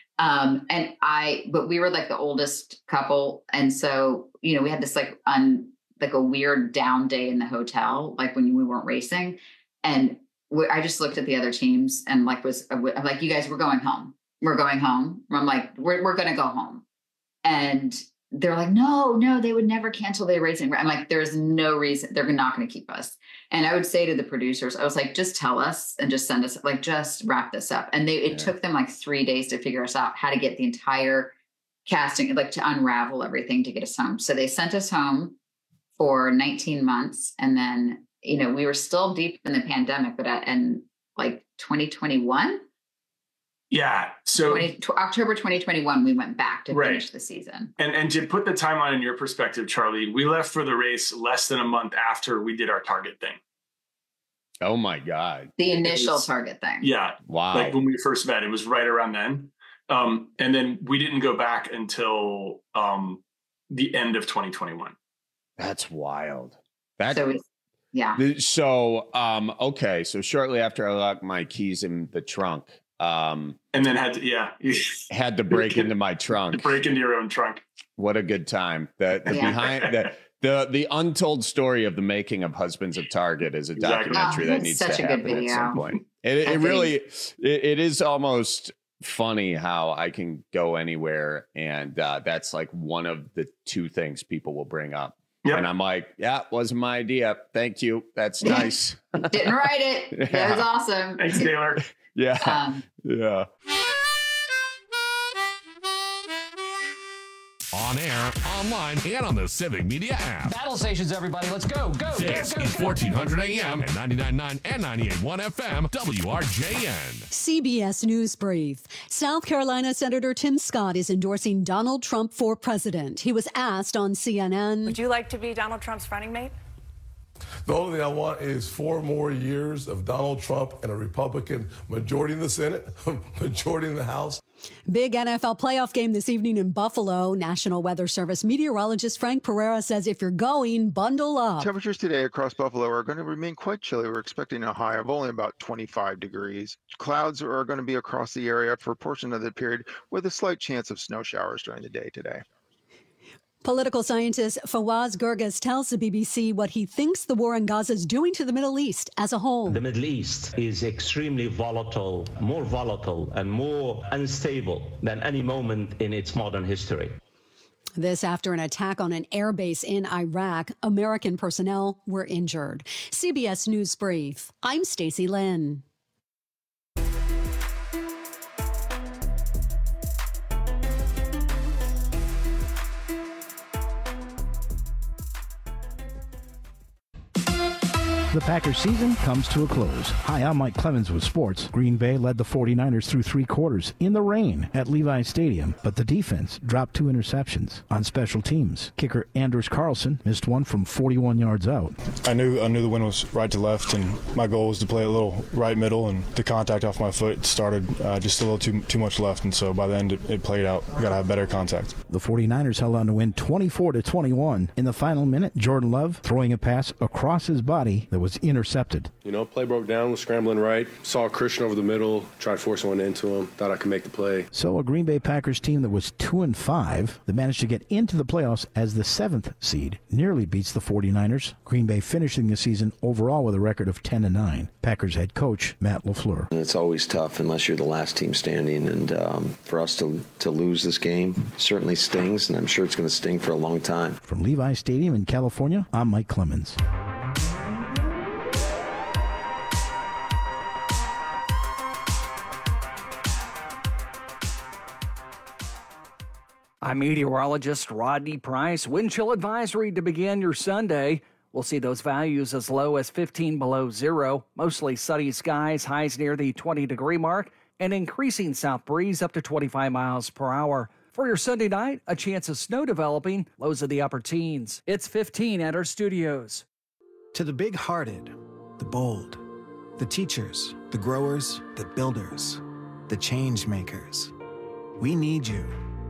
[SPEAKER 19] Um, and I, but we were like the oldest couple. And so, you know, we had this like un, like a weird down day in the hotel, like when we weren't racing. And we, I just looked at the other teams and like, was I'm like, you guys, we're going home. We're going home. I'm like, we're, we're going to go home. And they're like, no, no, they would never cancel their racing. I'm like, there's no reason they're not going to keep us. And I would say to the producers, I was like, just tell us and just send us, like, just wrap this up. And they, it
[SPEAKER 17] Yeah.
[SPEAKER 19] took them like three days to figure us out how to get the entire casting, like to unravel everything to get us home. So they sent us home for nineteen months. And then, you know, we were still deep in the pandemic, but at, and like twenty twenty-one,
[SPEAKER 20] Yeah. So
[SPEAKER 19] twenty, tw- October twenty twenty-one, we went back to
[SPEAKER 20] Right.
[SPEAKER 19] finish the season.
[SPEAKER 20] And and to put the timeline in your perspective, Charlie, we left for the race less than a month after we did our Target thing.
[SPEAKER 17] Oh my God.
[SPEAKER 19] The initial
[SPEAKER 20] was-
[SPEAKER 19] target thing.
[SPEAKER 20] Yeah.
[SPEAKER 17] Wow.
[SPEAKER 20] Like when we first met, it was right around then. Um, and then we didn't go back until um, the end of twenty twenty-one.
[SPEAKER 17] That's wild. That
[SPEAKER 19] So, it's, yeah.
[SPEAKER 17] The- So, um, okay. So shortly after I locked my keys in the trunk, um,
[SPEAKER 20] And then had to, yeah,
[SPEAKER 17] had to break into my trunk.
[SPEAKER 20] break into your own trunk.
[SPEAKER 17] What a good time. The, the
[SPEAKER 19] Yeah.
[SPEAKER 17] behind the, the the untold story of the making of Husbands of Target is a
[SPEAKER 20] Exactly.
[SPEAKER 17] documentary
[SPEAKER 19] Oh,
[SPEAKER 17] that
[SPEAKER 19] that's
[SPEAKER 17] needs
[SPEAKER 19] such
[SPEAKER 17] to
[SPEAKER 19] a good
[SPEAKER 17] happen at some
[SPEAKER 19] video.
[SPEAKER 17] point. It, it
[SPEAKER 19] think-
[SPEAKER 17] really, it, it is almost funny how I can go anywhere, and uh, that's like one of the two things people will bring up. Yep. And I'm like, yeah, wasn't my idea. Thank you. That's nice.
[SPEAKER 19] Didn't write it.
[SPEAKER 17] Yeah.
[SPEAKER 19] That was awesome.
[SPEAKER 20] Thanks, Taylor.
[SPEAKER 17] Yeah.
[SPEAKER 19] Um,
[SPEAKER 17] yeah.
[SPEAKER 2] On air, online, and on the Civic Media app.
[SPEAKER 21] Battle stations, everybody. Let's go. Go.
[SPEAKER 2] This
[SPEAKER 21] go, go,
[SPEAKER 2] is
[SPEAKER 21] go.
[SPEAKER 2] fourteen hundred A M and ninety-nine point nine and ninety-eight point one F M, W R J N.
[SPEAKER 4] C B S News Brief. South Carolina Senator Tim Scott is endorsing Donald Trump for president. He was asked on C N N.
[SPEAKER 22] Would you like to be Donald Trump's running mate?
[SPEAKER 6] The only thing I want is four more years of Donald Trump and a Republican majority in the Senate, majority in the House.
[SPEAKER 4] Big N F L playoff game this evening in Buffalo. National Weather Service meteorologist Frank Pereira says if you're going, bundle up.
[SPEAKER 7] Temperatures today across Buffalo are going to remain quite chilly. We're expecting a high of only about twenty-five degrees. Clouds are going to be across the area for a portion of the period with a slight chance of snow showers during the day today.
[SPEAKER 4] Political scientist Fawaz Gerges tells the B B C what he thinks the war in Gaza is doing to the Middle East as a whole.
[SPEAKER 9] The Middle East is extremely volatile, more volatile and more unstable than any moment in its modern history.
[SPEAKER 4] This after an attack on an airbase in Iraq. American personnel were injured. C B S News Brief. I'm Stacey Lynn.
[SPEAKER 23] The Packers season comes to a close. Hi, I'm Mike Clemens with sports. Green Bay led the forty-niners through three quarters in the rain at Levi Stadium, but the defense dropped two interceptions. On special teams, kicker Anders Carlson missed one from forty-one yards out.
[SPEAKER 24] I knew I knew the wind was right to left, and my goal was to play a little right middle, and the contact off my foot started uh, just a little too too much left, and so by the end it, it played out. We got to have better contact.
[SPEAKER 23] The forty-niners held on to win twenty-four to twenty-one. In the final minute, Jordan Love throwing a pass across his body that was intercepted.
[SPEAKER 25] You know, play broke down, was scrambling right, saw Christian over the middle, tried forcing one into him, thought I could make the play.
[SPEAKER 23] So a Green Bay Packers team that was two and five that managed to get into the playoffs as the seventh seed nearly beats the forty-niners. Green Bay finishing the season overall with a record of ten and nine. Packers head coach Matt LaFleur.
[SPEAKER 26] It's always tough unless you're the last team standing, and um, for us to to lose this game certainly stings, and I'm sure it's going to sting for a long time.
[SPEAKER 23] From Levi Stadium in California, I'm Mike Clemens.
[SPEAKER 15] I'm meteorologist Rodney Price. Wind chill advisory to begin your Sunday. We'll see those values as low as fifteen below zero. Mostly sunny skies, highs near the twenty degree mark, and increasing south breeze up to twenty-five miles per hour. For your Sunday night, a chance of snow developing, lows of the upper teens. It's fifteen at our studios.
[SPEAKER 27] To the big-hearted, the bold, the teachers, the growers, the builders, the change makers, we need you.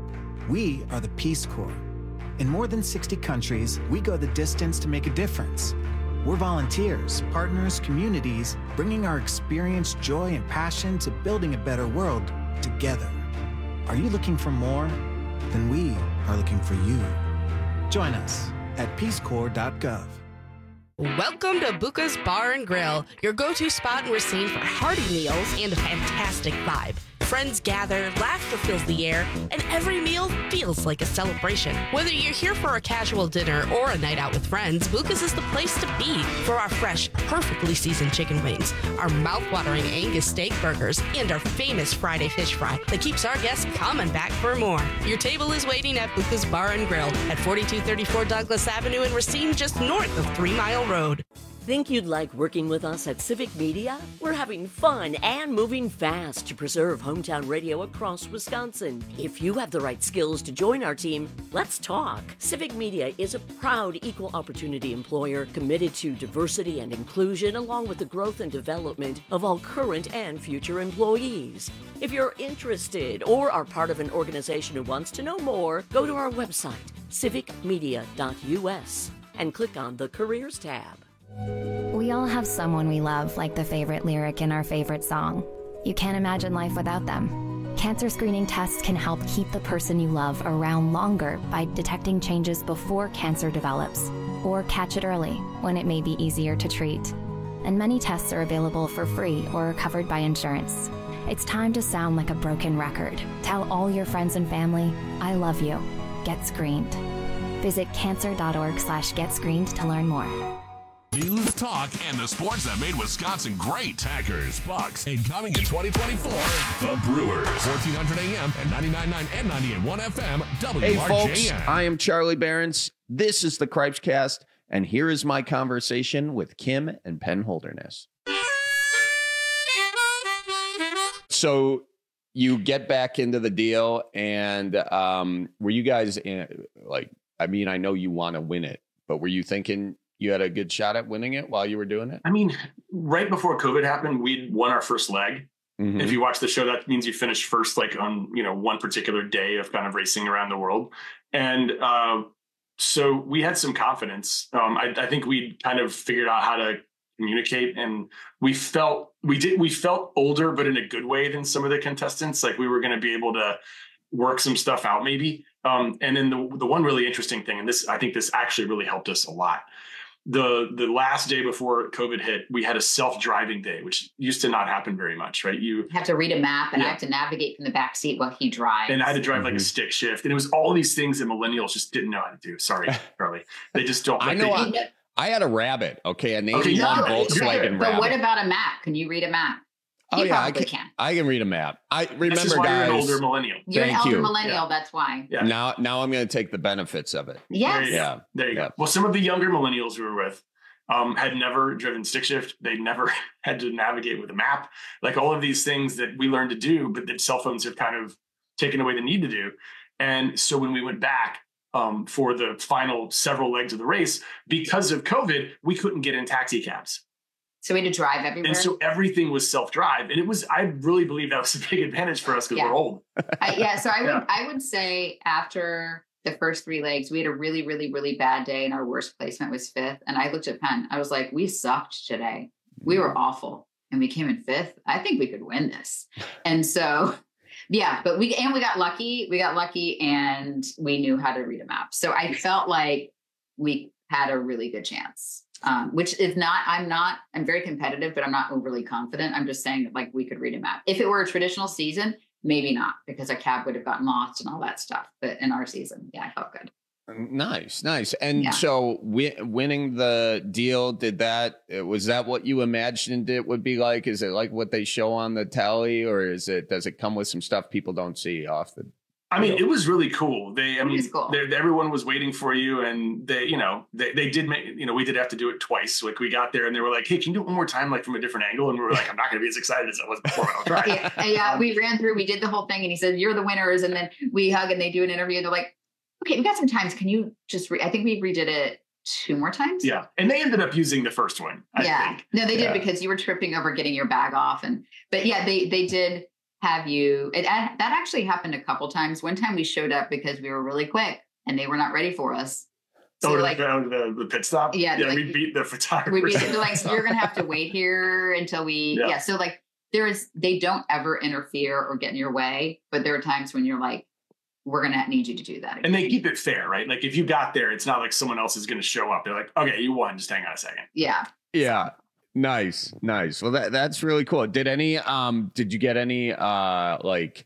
[SPEAKER 27] We are the Peace Corps. In more than sixty countries, we go the distance to make a difference. We're volunteers, partners, communities, bringing our experience, joy, and passion to building a better world together. Are you looking for more? Then we are looking for you. Join us at peace corps dot gov.
[SPEAKER 28] Welcome to Buca's Bar and Grill, your go-to spot in Racine for hearty meals and a fantastic vibe. Friends gather, laughter fills the air, and every meal feels like a celebration. Whether you're here for a casual dinner or a night out with friends, Buca's is the place to be for our fresh, perfectly seasoned chicken wings, our mouth-watering Angus steak burgers, and our famous Friday fish fry that keeps our guests coming back for more. Your table is waiting at Buca's Bar and Grill at forty-two thirty-four Douglas Avenue in Racine, just north of Three Mile Road.
[SPEAKER 29] Think you'd like working with us at Civic Media? We're having fun and moving fast to preserve hometown radio across Wisconsin. If you have the right skills to join our team, let's talk. Civic Media is a proud equal opportunity employer committed to diversity and inclusion along with the growth and development of all current and future employees. If you're interested or are part of an organization who wants to know more, go to our website, civic media dot u s, and click on the Careers tab.
[SPEAKER 30] We all have someone we love, like the favorite lyric in our favorite song. You can't imagine life without them. Cancer screening tests can help keep the person you love around longer by detecting changes before cancer develops, or catch it early when it may be easier to treat. and many tests are available for free or are covered by insurance. It's time to sound like a broken record. Tell all your friends and family, I love you. Get screened. Visit cancer.org slash get screened to learn more.
[SPEAKER 2] News, talk, and the sports that made Wisconsin great. Packers, Bucks, and coming in twenty twenty-four, the Brewers. fourteen hundred A M and ninety-nine point nine and ninety-eight point one F M, W R J N.
[SPEAKER 17] Hey, folks, I am Charlie Behrens. This is the Cripescast, and here is my conversation with Kim and Penn Holderness. So you get back into the deal, and um, were you guys in, like, I mean, I know you want to win it, but were you thinking you had a good shot at winning it while you were doing it?
[SPEAKER 20] I mean, right before COVID happened, we'd won our first leg. Mm-hmm. If you watch the show, that means you finished first, like on, you know, one particular day of kind of racing around the world. And uh, so we had some confidence. Um, I, I think we kind of figured out how to communicate, and we felt we did we felt older, but in a good way than some of the contestants. Like we were going to be able to work some stuff out, maybe. Um, and then the the one really interesting thing, and this I think this actually really helped us a lot. The the last day before COVID hit, we had a self-driving day, which used to not happen very much, right? You
[SPEAKER 19] have to read a map, and
[SPEAKER 20] yeah.
[SPEAKER 19] I have to navigate from the back seat while he drives.
[SPEAKER 20] And I had to drive like a stick shift, and it was all these things that millennials just didn't know how to do. Sorry, Charlie, they just don't.
[SPEAKER 17] I know.
[SPEAKER 20] They,
[SPEAKER 17] I, I had a Rabbit, okay, an
[SPEAKER 20] Okay,
[SPEAKER 17] eighty-one
[SPEAKER 20] no,
[SPEAKER 17] Volkswagen
[SPEAKER 19] But
[SPEAKER 17] Rabbit.
[SPEAKER 19] what about a map? Can you read a map?
[SPEAKER 17] Oh
[SPEAKER 19] You
[SPEAKER 17] yeah, I
[SPEAKER 19] probably
[SPEAKER 17] can,
[SPEAKER 19] can.
[SPEAKER 17] I can read a map. I remember,
[SPEAKER 20] This is why
[SPEAKER 17] guys.
[SPEAKER 20] you're an older millennial.
[SPEAKER 19] You're
[SPEAKER 17] Thank
[SPEAKER 19] an elder
[SPEAKER 17] you.
[SPEAKER 19] millennial.
[SPEAKER 20] Yeah.
[SPEAKER 19] That's why.
[SPEAKER 20] Yeah.
[SPEAKER 17] Now, now I'm going to take the benefits of it.
[SPEAKER 19] Yes.
[SPEAKER 20] There you
[SPEAKER 17] Yeah.
[SPEAKER 20] go. There you
[SPEAKER 17] Yeah.
[SPEAKER 20] go. Well, some of the younger millennials we were with um, had never driven stick shift. They never had to navigate with a map. Like all of these things that we learned to do, but that cell phones have kind of taken away the need to do. And so when we went back um, for the final several legs of the race, because of COVID, we couldn't get in taxi cabs.
[SPEAKER 19] So we had to drive everywhere.
[SPEAKER 20] And so everything was self-drive. And it was, I really believe that was a big advantage for us because
[SPEAKER 19] Yeah.
[SPEAKER 20] we're old.
[SPEAKER 19] I, yeah. So I would,
[SPEAKER 20] Yeah.
[SPEAKER 19] I would say after the first three legs, we had a really, really, really bad day, and our worst placement was fifth. And I looked at Penn. I was like, we sucked today. We were awful, and we came in fifth. I think we could win this. And so, yeah. But we and we got lucky. We got lucky, and we knew how to read a map. So I felt like we had a really good chance. Um, which is not, I'm not, I'm very competitive, but I'm not overly confident. I'm just saying that like we could read a map. If it were a traditional season, maybe not, because a cab would have gotten lost and all that stuff. But in our season, yeah, I felt good.
[SPEAKER 17] Nice, nice. And
[SPEAKER 19] Yeah.
[SPEAKER 17] so wi- winning the deal, did that, was that what you imagined it would be like? Is it like what they show on the tally, or is it, does it come with some stuff people don't see often?
[SPEAKER 20] I mean, it was really cool. They, I
[SPEAKER 19] It
[SPEAKER 20] mean,
[SPEAKER 19] was cool.
[SPEAKER 20] they- everyone was waiting for you, and they, you know, they, they did make, you know, we did have to do it twice. Like we got there, and they were like, "Hey, can you do it one more time, like from a different angle?" And we were like, "I'm not going to be as excited as I was before, but I'll try."
[SPEAKER 19] Yeah, yeah, we ran through, we did the whole thing, and he said, "You're the winners." And then we hug and they do an interview, and they're like, "Okay, we got some times. Can you just?" Re-? I think we redid it two more times.
[SPEAKER 20] Yeah, and they ended up using the first one. I
[SPEAKER 19] yeah,
[SPEAKER 20] think.
[SPEAKER 19] no, they did
[SPEAKER 20] Yeah.
[SPEAKER 19] because you were tripping over getting your bag off, and but yeah, they they did have you. It that actually happened a couple times. One time we showed up because we were really quick, and they were not ready for us. So
[SPEAKER 20] oh,
[SPEAKER 19] they're
[SPEAKER 20] like
[SPEAKER 19] like,
[SPEAKER 20] the, the, the pit stop.
[SPEAKER 19] Yeah,
[SPEAKER 20] yeah,
[SPEAKER 19] like-
[SPEAKER 20] we beat the photographer.
[SPEAKER 19] we basically like, you're gonna have to wait here until we
[SPEAKER 20] Yeah.
[SPEAKER 19] yeah. So like there is they don't ever interfere or get in your way, but there are times when you're like, we're gonna need you to do that again.
[SPEAKER 20] And they keep it fair, right? Like if you got there, it's not like someone else is going to show up. They're like, "Okay, you won. Just hang on a second."
[SPEAKER 19] Yeah.
[SPEAKER 17] Yeah. Nice, nice. Well, that that's really cool. Did any um did you get any uh like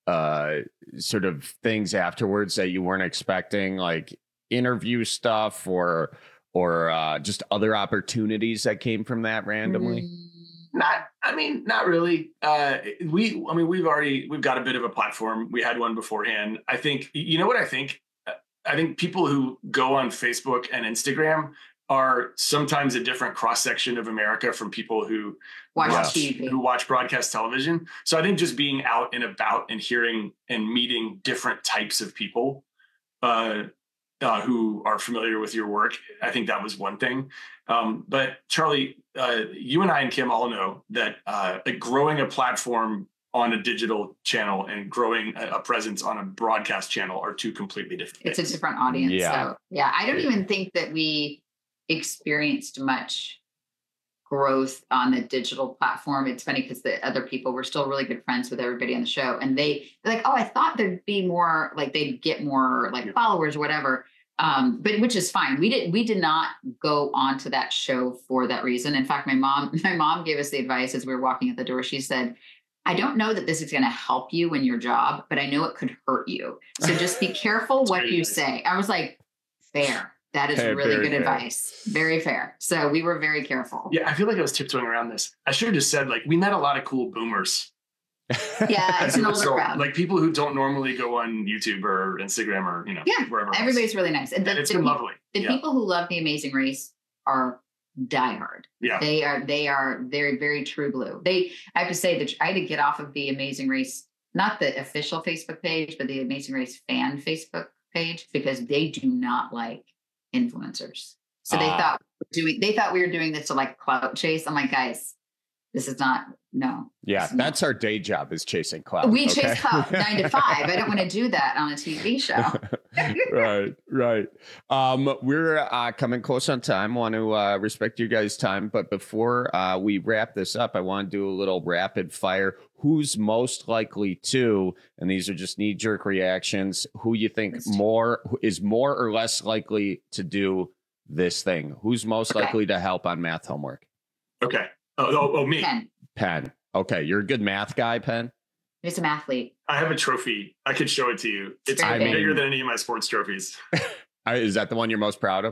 [SPEAKER 17] uh sort of things afterwards that you weren't expecting, like interview stuff or or uh just other opportunities that came from that randomly?
[SPEAKER 20] Not, I mean, not really. Uh, we, I mean, we've already, we've got a bit of a platform. We had one beforehand. I think, you know what I think? I think people who go on Facebook and Instagram are sometimes a different cross section of America from people who
[SPEAKER 19] Watch T V.
[SPEAKER 20] who watch broadcast television. So I think just being out and about and hearing and meeting different types of people uh, uh, who are familiar with your work, I think that was one thing. Um, but Charlie, uh, you and I and Kim all know that uh, like growing a platform on a digital channel and growing a, a presence on a broadcast channel are two completely different
[SPEAKER 19] It's
[SPEAKER 20] things.
[SPEAKER 19] a different audience.
[SPEAKER 20] Yeah.
[SPEAKER 19] So yeah, I don't even think that we experienced much growth on the digital platform. It's funny because the other people were still really good friends with everybody on the show. And they they're like, oh, I thought there'd be more, like they'd get more like followers or whatever. Um, but which is fine. We did we did not go on to that show for that reason. In fact, my mom my mom gave us the advice as we were walking out the door. She said, I don't know that this is going to help you in your job, but I know it could hurt you. So just be careful what you say. I was like, fair. That is
[SPEAKER 20] Hey,
[SPEAKER 19] really
[SPEAKER 20] very
[SPEAKER 19] good
[SPEAKER 20] fair.
[SPEAKER 19] advice. Very fair. So we were very careful.
[SPEAKER 20] Yeah, I feel like I was tiptoeing around this. I should have just said, like, we met a lot of cool boomers.
[SPEAKER 19] Yeah, it's an older
[SPEAKER 20] So,
[SPEAKER 19] crowd.
[SPEAKER 20] like people who don't normally go on YouTube or Instagram or, you know,
[SPEAKER 19] Yeah,
[SPEAKER 20] wherever. else.
[SPEAKER 19] everybody's really nice. And the,
[SPEAKER 20] And it's
[SPEAKER 19] the
[SPEAKER 20] been
[SPEAKER 19] peop-
[SPEAKER 20] lovely.
[SPEAKER 19] The
[SPEAKER 20] Yeah.
[SPEAKER 19] people who love The Amazing Race are diehard.
[SPEAKER 20] Yeah.
[SPEAKER 19] They are they are very, very true blue. They I have to say that I had to get off of The Amazing Race, not the official Facebook page, but The Amazing Race fan Facebook page, because they do not like influencers. So they
[SPEAKER 17] Ah.
[SPEAKER 19] thought we were doing they thought we were doing this to like clout chase. I'm like, guys, this is not no.
[SPEAKER 17] Yeah, that's our day job is chasing clout.
[SPEAKER 19] We
[SPEAKER 17] okay?
[SPEAKER 19] chase clout nine to five. I don't want to do that on a T V show.
[SPEAKER 17] right, right. Um, we're uh, coming close on time. Want to uh, respect you guys' time, but before uh, we wrap this up, I want to do a little rapid fire. Who's most likely to? And these are just knee jerk reactions. Who you think more who is more or less likely to do this thing? Who's most
[SPEAKER 19] Okay.
[SPEAKER 17] likely to help on math homework?
[SPEAKER 20] Okay. Oh, oh, oh me.
[SPEAKER 19] Ken,
[SPEAKER 17] Penn. Okay, you're a good math guy, Penn.
[SPEAKER 19] he's an athlete.
[SPEAKER 20] I have a trophy. I could show it to you. It's
[SPEAKER 19] very
[SPEAKER 17] I
[SPEAKER 19] big.
[SPEAKER 20] bigger
[SPEAKER 17] mean-
[SPEAKER 20] than any of my sports trophies.
[SPEAKER 17] Uh, Is that the one you're most proud of?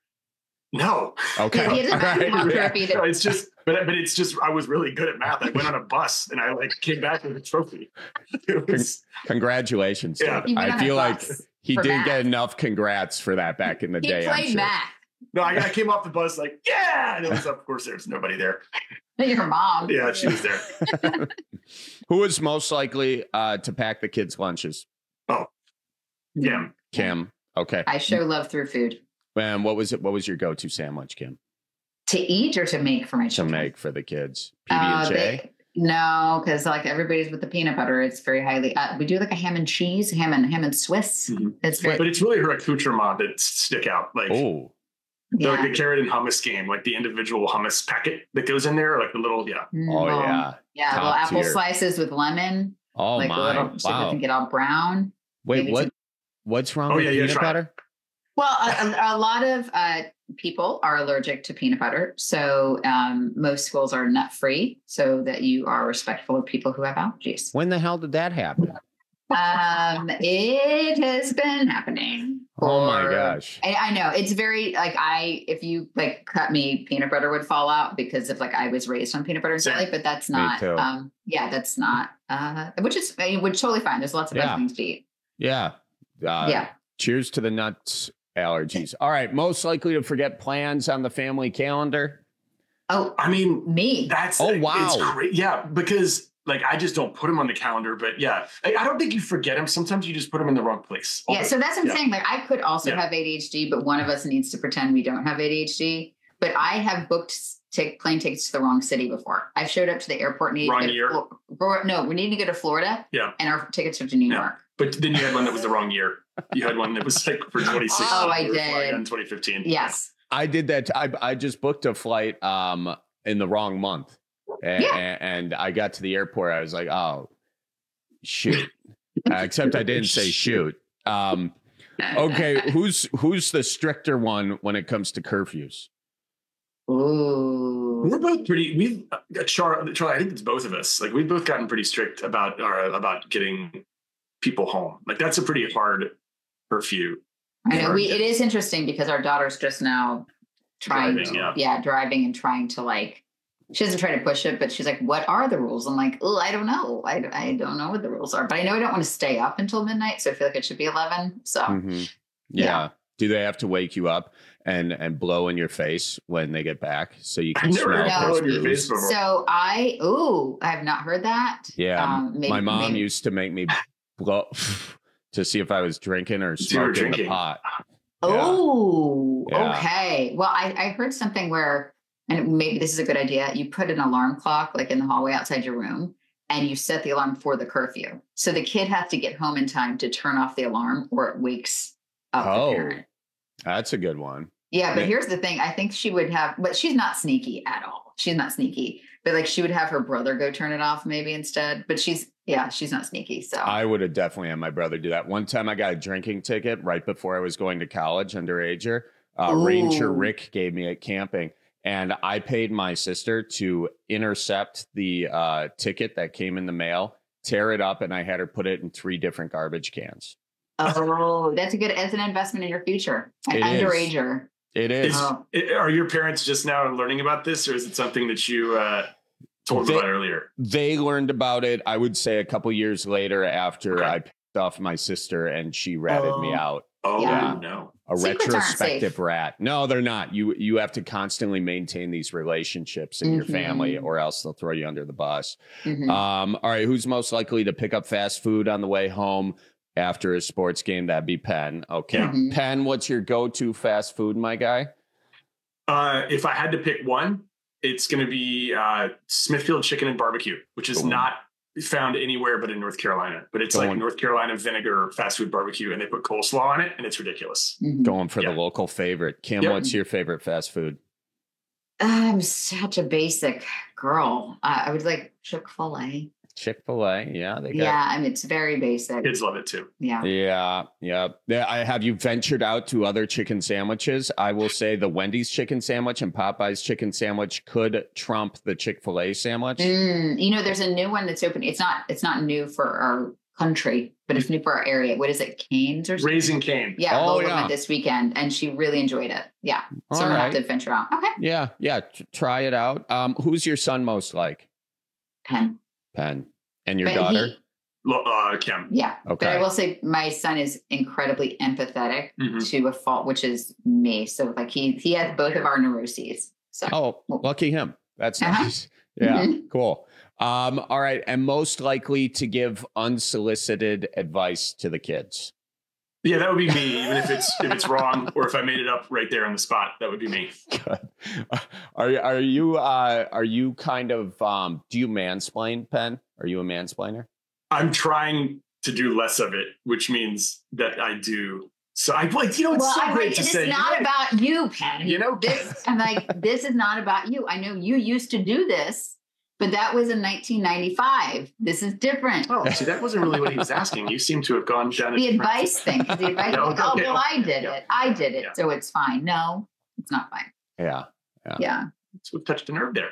[SPEAKER 20] No.
[SPEAKER 17] Okay.
[SPEAKER 19] He has a
[SPEAKER 17] All right.
[SPEAKER 19] basketball trophy that-
[SPEAKER 20] No, it's just, but but it's just, I was really good at math. I went on a bus and I like came back with a trophy. It was,
[SPEAKER 17] Congratulations.
[SPEAKER 20] Yeah.
[SPEAKER 17] dude.
[SPEAKER 19] He went
[SPEAKER 17] I
[SPEAKER 19] on a
[SPEAKER 17] feel like
[SPEAKER 19] bus
[SPEAKER 17] he
[SPEAKER 19] for
[SPEAKER 17] did
[SPEAKER 19] math.
[SPEAKER 17] get enough congrats for that back in the
[SPEAKER 19] He
[SPEAKER 17] day. I'm
[SPEAKER 19] played
[SPEAKER 17] sure.
[SPEAKER 19] math.
[SPEAKER 20] no, I, I came off the bus like, yeah. And it was, of course, there's nobody there.
[SPEAKER 19] Your mom.
[SPEAKER 20] Yeah, she was there.
[SPEAKER 17] Who is most likely uh, to pack the kids' lunches?
[SPEAKER 20] Oh, yeah.
[SPEAKER 17] Kim. Okay.
[SPEAKER 19] I show love through food.
[SPEAKER 17] And what was it? What was your go-to sandwich, Kim,
[SPEAKER 19] To eat or to make for my
[SPEAKER 17] to
[SPEAKER 19] children?
[SPEAKER 17] make for the kids? P B
[SPEAKER 19] Uh,
[SPEAKER 17] and J.
[SPEAKER 19] they- no, because like everybody's with the peanut butter. It's very highly. Uh, we do like a ham and cheese, ham and ham and Swiss.
[SPEAKER 20] Mhm.
[SPEAKER 19] It's very.
[SPEAKER 20] But it's really her accoutrement that stick out. Like,
[SPEAKER 17] Oh,
[SPEAKER 20] the,
[SPEAKER 19] yeah.
[SPEAKER 20] like the carrot and hummus game, like the individual hummus packet that goes in there, like the little, yeah.
[SPEAKER 19] Mm,
[SPEAKER 17] oh
[SPEAKER 19] well,
[SPEAKER 17] yeah.
[SPEAKER 19] Yeah,
[SPEAKER 17] Top
[SPEAKER 19] little apple
[SPEAKER 17] tier.
[SPEAKER 19] slices with lemon.
[SPEAKER 17] Oh
[SPEAKER 19] like a
[SPEAKER 17] my.
[SPEAKER 19] little, so it
[SPEAKER 17] Wow.
[SPEAKER 19] doesn't get all brown.
[SPEAKER 17] Wait,
[SPEAKER 19] maybe
[SPEAKER 17] what?
[SPEAKER 19] some-
[SPEAKER 17] What's wrong
[SPEAKER 20] Oh,
[SPEAKER 17] with
[SPEAKER 20] yeah, yeah,
[SPEAKER 17] peanut
[SPEAKER 20] try it.
[SPEAKER 17] butter?
[SPEAKER 19] Well, a, a, a lot of uh, people are allergic to peanut butter. So um, most schools are nut free so that you are respectful of people who have allergies.
[SPEAKER 17] When the hell did that happen?
[SPEAKER 19] Um, it has been happening.
[SPEAKER 17] Oh my
[SPEAKER 19] for-
[SPEAKER 17] gosh.
[SPEAKER 19] I, I know it's very like I, if you like cut me, peanut butter would fall out because of like I was raised on peanut butter and
[SPEAKER 20] Same.
[SPEAKER 19] jelly, but that's
[SPEAKER 17] Me
[SPEAKER 19] not,
[SPEAKER 17] too.
[SPEAKER 19] um, yeah, that's not, uh, which is, I mean, which totally fine. There's lots of
[SPEAKER 17] Yeah.
[SPEAKER 19] other things to eat.
[SPEAKER 17] Yeah. Uh,
[SPEAKER 19] Yeah.
[SPEAKER 17] Cheers to the nuts allergies. All right. Most likely to forget plans on the family calendar.
[SPEAKER 19] Oh,
[SPEAKER 20] I mean,
[SPEAKER 19] me.
[SPEAKER 20] that's,
[SPEAKER 17] Oh, wow.
[SPEAKER 20] It's great. Yeah, because like I just don't put them on the calendar, but yeah, I, I don't think you forget them. Sometimes you just put them in the wrong place.
[SPEAKER 19] Yeah, so that's what I'm
[SPEAKER 20] Yeah.
[SPEAKER 19] saying. Like, I could also
[SPEAKER 20] Yeah.
[SPEAKER 19] have A D H D, but one of us needs to pretend we don't have A D H D. But I have booked take plane tickets to the wrong city before. I've showed up to the airport. Needed
[SPEAKER 20] Wrong
[SPEAKER 19] to go to
[SPEAKER 20] year?
[SPEAKER 19] Flor- no, we need to go to Florida,
[SPEAKER 20] Yeah.
[SPEAKER 19] and our tickets are to New
[SPEAKER 20] Yeah.
[SPEAKER 19] York.
[SPEAKER 20] But then you had one that was the wrong year. You had one that was like for twenty sixteen.
[SPEAKER 19] Oh, I
[SPEAKER 20] You were flying
[SPEAKER 19] did.
[SPEAKER 20] In twenty fifteen.
[SPEAKER 19] Yes.
[SPEAKER 17] I did that. I, I just booked a flight um, in the wrong month. And,
[SPEAKER 19] Yeah.
[SPEAKER 17] and I got to the airport. I was like, oh, shoot. Uh, except I didn't say shoot. Um, okay. Who's who's the stricter one when it comes to curfews?
[SPEAKER 19] Ooh.
[SPEAKER 20] We're both pretty. We've uh, Charlie, Charlie. I think it's both of us. Like we've both gotten pretty strict about our about getting people home. Like that's a pretty hard curfew.
[SPEAKER 19] I know. We, it is interesting because our daughter's just now trying
[SPEAKER 20] Driving,
[SPEAKER 19] to,
[SPEAKER 20] yeah.
[SPEAKER 19] driving and trying to like, she doesn't try to push it, but she's like, what are the rules? I'm like, oh, I don't know. I, I don't know what the rules are, but I know I don't want to stay up until midnight. So I feel like it should be eleven. So
[SPEAKER 17] Mhm. Yeah.
[SPEAKER 19] Yeah.
[SPEAKER 17] Do they have to wake you up and and blow in your face when they get back so you can
[SPEAKER 20] I've never
[SPEAKER 17] smell
[SPEAKER 20] had
[SPEAKER 17] those
[SPEAKER 20] blow in your
[SPEAKER 17] booze?
[SPEAKER 20] face before.
[SPEAKER 19] So I, ooh, I have not heard that.
[SPEAKER 17] Yeah,
[SPEAKER 19] Um, maybe-
[SPEAKER 17] my mom
[SPEAKER 19] maybe-
[SPEAKER 17] used to make me blow to see if I was drinking or
[SPEAKER 20] See, you were
[SPEAKER 17] smoking the
[SPEAKER 20] drinking.
[SPEAKER 17] pot.
[SPEAKER 19] Oh,
[SPEAKER 17] Yeah.
[SPEAKER 19] okay. Well, I, I heard something where, and maybe this is a good idea. You put an alarm clock like in the hallway outside your room, and you set the alarm for the curfew. So the kid has to get home in time to turn off the alarm, or it wakes up the
[SPEAKER 17] Oh,
[SPEAKER 19] parent.
[SPEAKER 17] that's a good one.
[SPEAKER 19] Yeah, but
[SPEAKER 17] Yeah.
[SPEAKER 19] here's the thing. I think she would have, but she's not sneaky at all. She's not sneaky. But like she would have her brother go turn it off maybe instead. But she's, yeah, she's not sneaky. So
[SPEAKER 17] I would have definitely had my brother do that. One time I got a drinking ticket right before I was going to college, underager. Uh, Ranger Rick gave me at camping. And I paid my sister to intercept the uh, ticket that came in the mail, tear it up, and I had her put it in three different garbage cans.
[SPEAKER 19] Oh, that's a good, as an investment in your future. An
[SPEAKER 17] It is.
[SPEAKER 19] underager.
[SPEAKER 17] It is.
[SPEAKER 20] Is- it- are your parents just now learning about this, or is it something that you uh, told them
[SPEAKER 17] They-
[SPEAKER 20] about earlier?
[SPEAKER 17] They learned about it, I would say, a couple years later after I picked off my sister and she ratted me
[SPEAKER 20] Oh.
[SPEAKER 17] out.
[SPEAKER 20] Oh,
[SPEAKER 17] Yeah.
[SPEAKER 20] no.
[SPEAKER 17] A
[SPEAKER 19] Secrets aren't
[SPEAKER 17] retrospective
[SPEAKER 19] safe.
[SPEAKER 17] rat. No, they're not. You you have to constantly maintain these relationships in your
[SPEAKER 19] Mhm.
[SPEAKER 17] family, or else they'll throw you under the bus.
[SPEAKER 19] Mhm.
[SPEAKER 17] Um, all right, who's most likely to pick up fast food on the way home after a sports game? That'd be Penn. Okay,
[SPEAKER 19] Mhm.
[SPEAKER 17] Penn, what's your go-to fast food, my guy?
[SPEAKER 20] Uh, if I had to pick one, it's going to be uh, Smithfield Chicken and Barbecue, which is
[SPEAKER 17] Ooh.
[SPEAKER 20] not found anywhere but in North Carolina. But it's like
[SPEAKER 17] Going-
[SPEAKER 20] North Carolina vinegar fast food barbecue, and they put coleslaw on it, and it's ridiculous.
[SPEAKER 19] Mhm.
[SPEAKER 17] Going for
[SPEAKER 20] Yeah.
[SPEAKER 17] the local favorite. Kim,
[SPEAKER 20] Yep.
[SPEAKER 17] what's your favorite fast food?
[SPEAKER 19] I'm such a basic girl. Uh, I would like Chick-fil-A.
[SPEAKER 17] Chick-fil-A. Yeah, they got.
[SPEAKER 19] Yeah, I mean, it's very basic.
[SPEAKER 20] Kids love it too.
[SPEAKER 19] Yeah.
[SPEAKER 17] Yeah, yeah. Yeah, I have you ventured out to other chicken sandwiches? I will say the Wendy's chicken sandwich and Popeye's chicken sandwich could trump the Chick-fil-A sandwich.
[SPEAKER 19] Mm, you know, there's a new one that's open. It's not, it's not new for our country, but it's new for our area. What is it? Cane's or something?
[SPEAKER 20] Raising Cane.
[SPEAKER 19] Yeah,
[SPEAKER 17] Oh,
[SPEAKER 19] Lola
[SPEAKER 17] yeah.
[SPEAKER 19] went this weekend and she really enjoyed it. Yeah. So
[SPEAKER 17] All
[SPEAKER 19] I'm gonna
[SPEAKER 17] right.
[SPEAKER 19] have to venture out. Okay.
[SPEAKER 17] Yeah, yeah. t- try it out. Um, who's your son most like?
[SPEAKER 19] Penn.
[SPEAKER 17] Penn. And your
[SPEAKER 19] But
[SPEAKER 17] daughter?
[SPEAKER 19] he-
[SPEAKER 20] Lo- Uh, Kim.
[SPEAKER 19] Yeah.
[SPEAKER 17] Okay.
[SPEAKER 19] But I will say my son is incredibly empathetic
[SPEAKER 20] Mhm.
[SPEAKER 19] to a fault, which is me. So like he he has both of our neuroses. So
[SPEAKER 17] Oh, lucky him. That's
[SPEAKER 19] Uh-huh.
[SPEAKER 17] nice. Yeah,
[SPEAKER 19] Mhm.
[SPEAKER 17] cool. Um, all right. And most likely to give unsolicited advice to the kids.
[SPEAKER 20] Yeah, that would be me, even if it's if it's wrong or if I made it up right there on the spot. That would be me.
[SPEAKER 17] Good. Are are you uh are you kind of um do you mansplain, Penn? Are you a mansplainer?
[SPEAKER 20] I'm trying to do less of it, which means that I do. So I like, you know, it's
[SPEAKER 19] well,
[SPEAKER 20] so
[SPEAKER 19] I'm
[SPEAKER 20] great
[SPEAKER 19] like,
[SPEAKER 20] to
[SPEAKER 19] it's
[SPEAKER 20] say.
[SPEAKER 19] not
[SPEAKER 20] you know,
[SPEAKER 19] about you, Penn.
[SPEAKER 20] You know?
[SPEAKER 19] this. I'm like, this is not about you. I know you used to do this, but that was in nineteen ninety-five. This is different.
[SPEAKER 20] Oh, see, that wasn't really what he was asking. You seem to have gone down a
[SPEAKER 19] The
[SPEAKER 20] different-
[SPEAKER 19] advice thing. 'Cause The advice.
[SPEAKER 20] No,
[SPEAKER 19] oh,
[SPEAKER 20] okay,
[SPEAKER 19] well, I
[SPEAKER 20] okay.
[SPEAKER 19] did
[SPEAKER 20] Yeah.
[SPEAKER 19] it. I did it,
[SPEAKER 20] Yeah.
[SPEAKER 19] so it's fine. No, it's not fine.
[SPEAKER 17] Yeah. Yeah.
[SPEAKER 19] Yeah.
[SPEAKER 20] So we've touched a nerve there.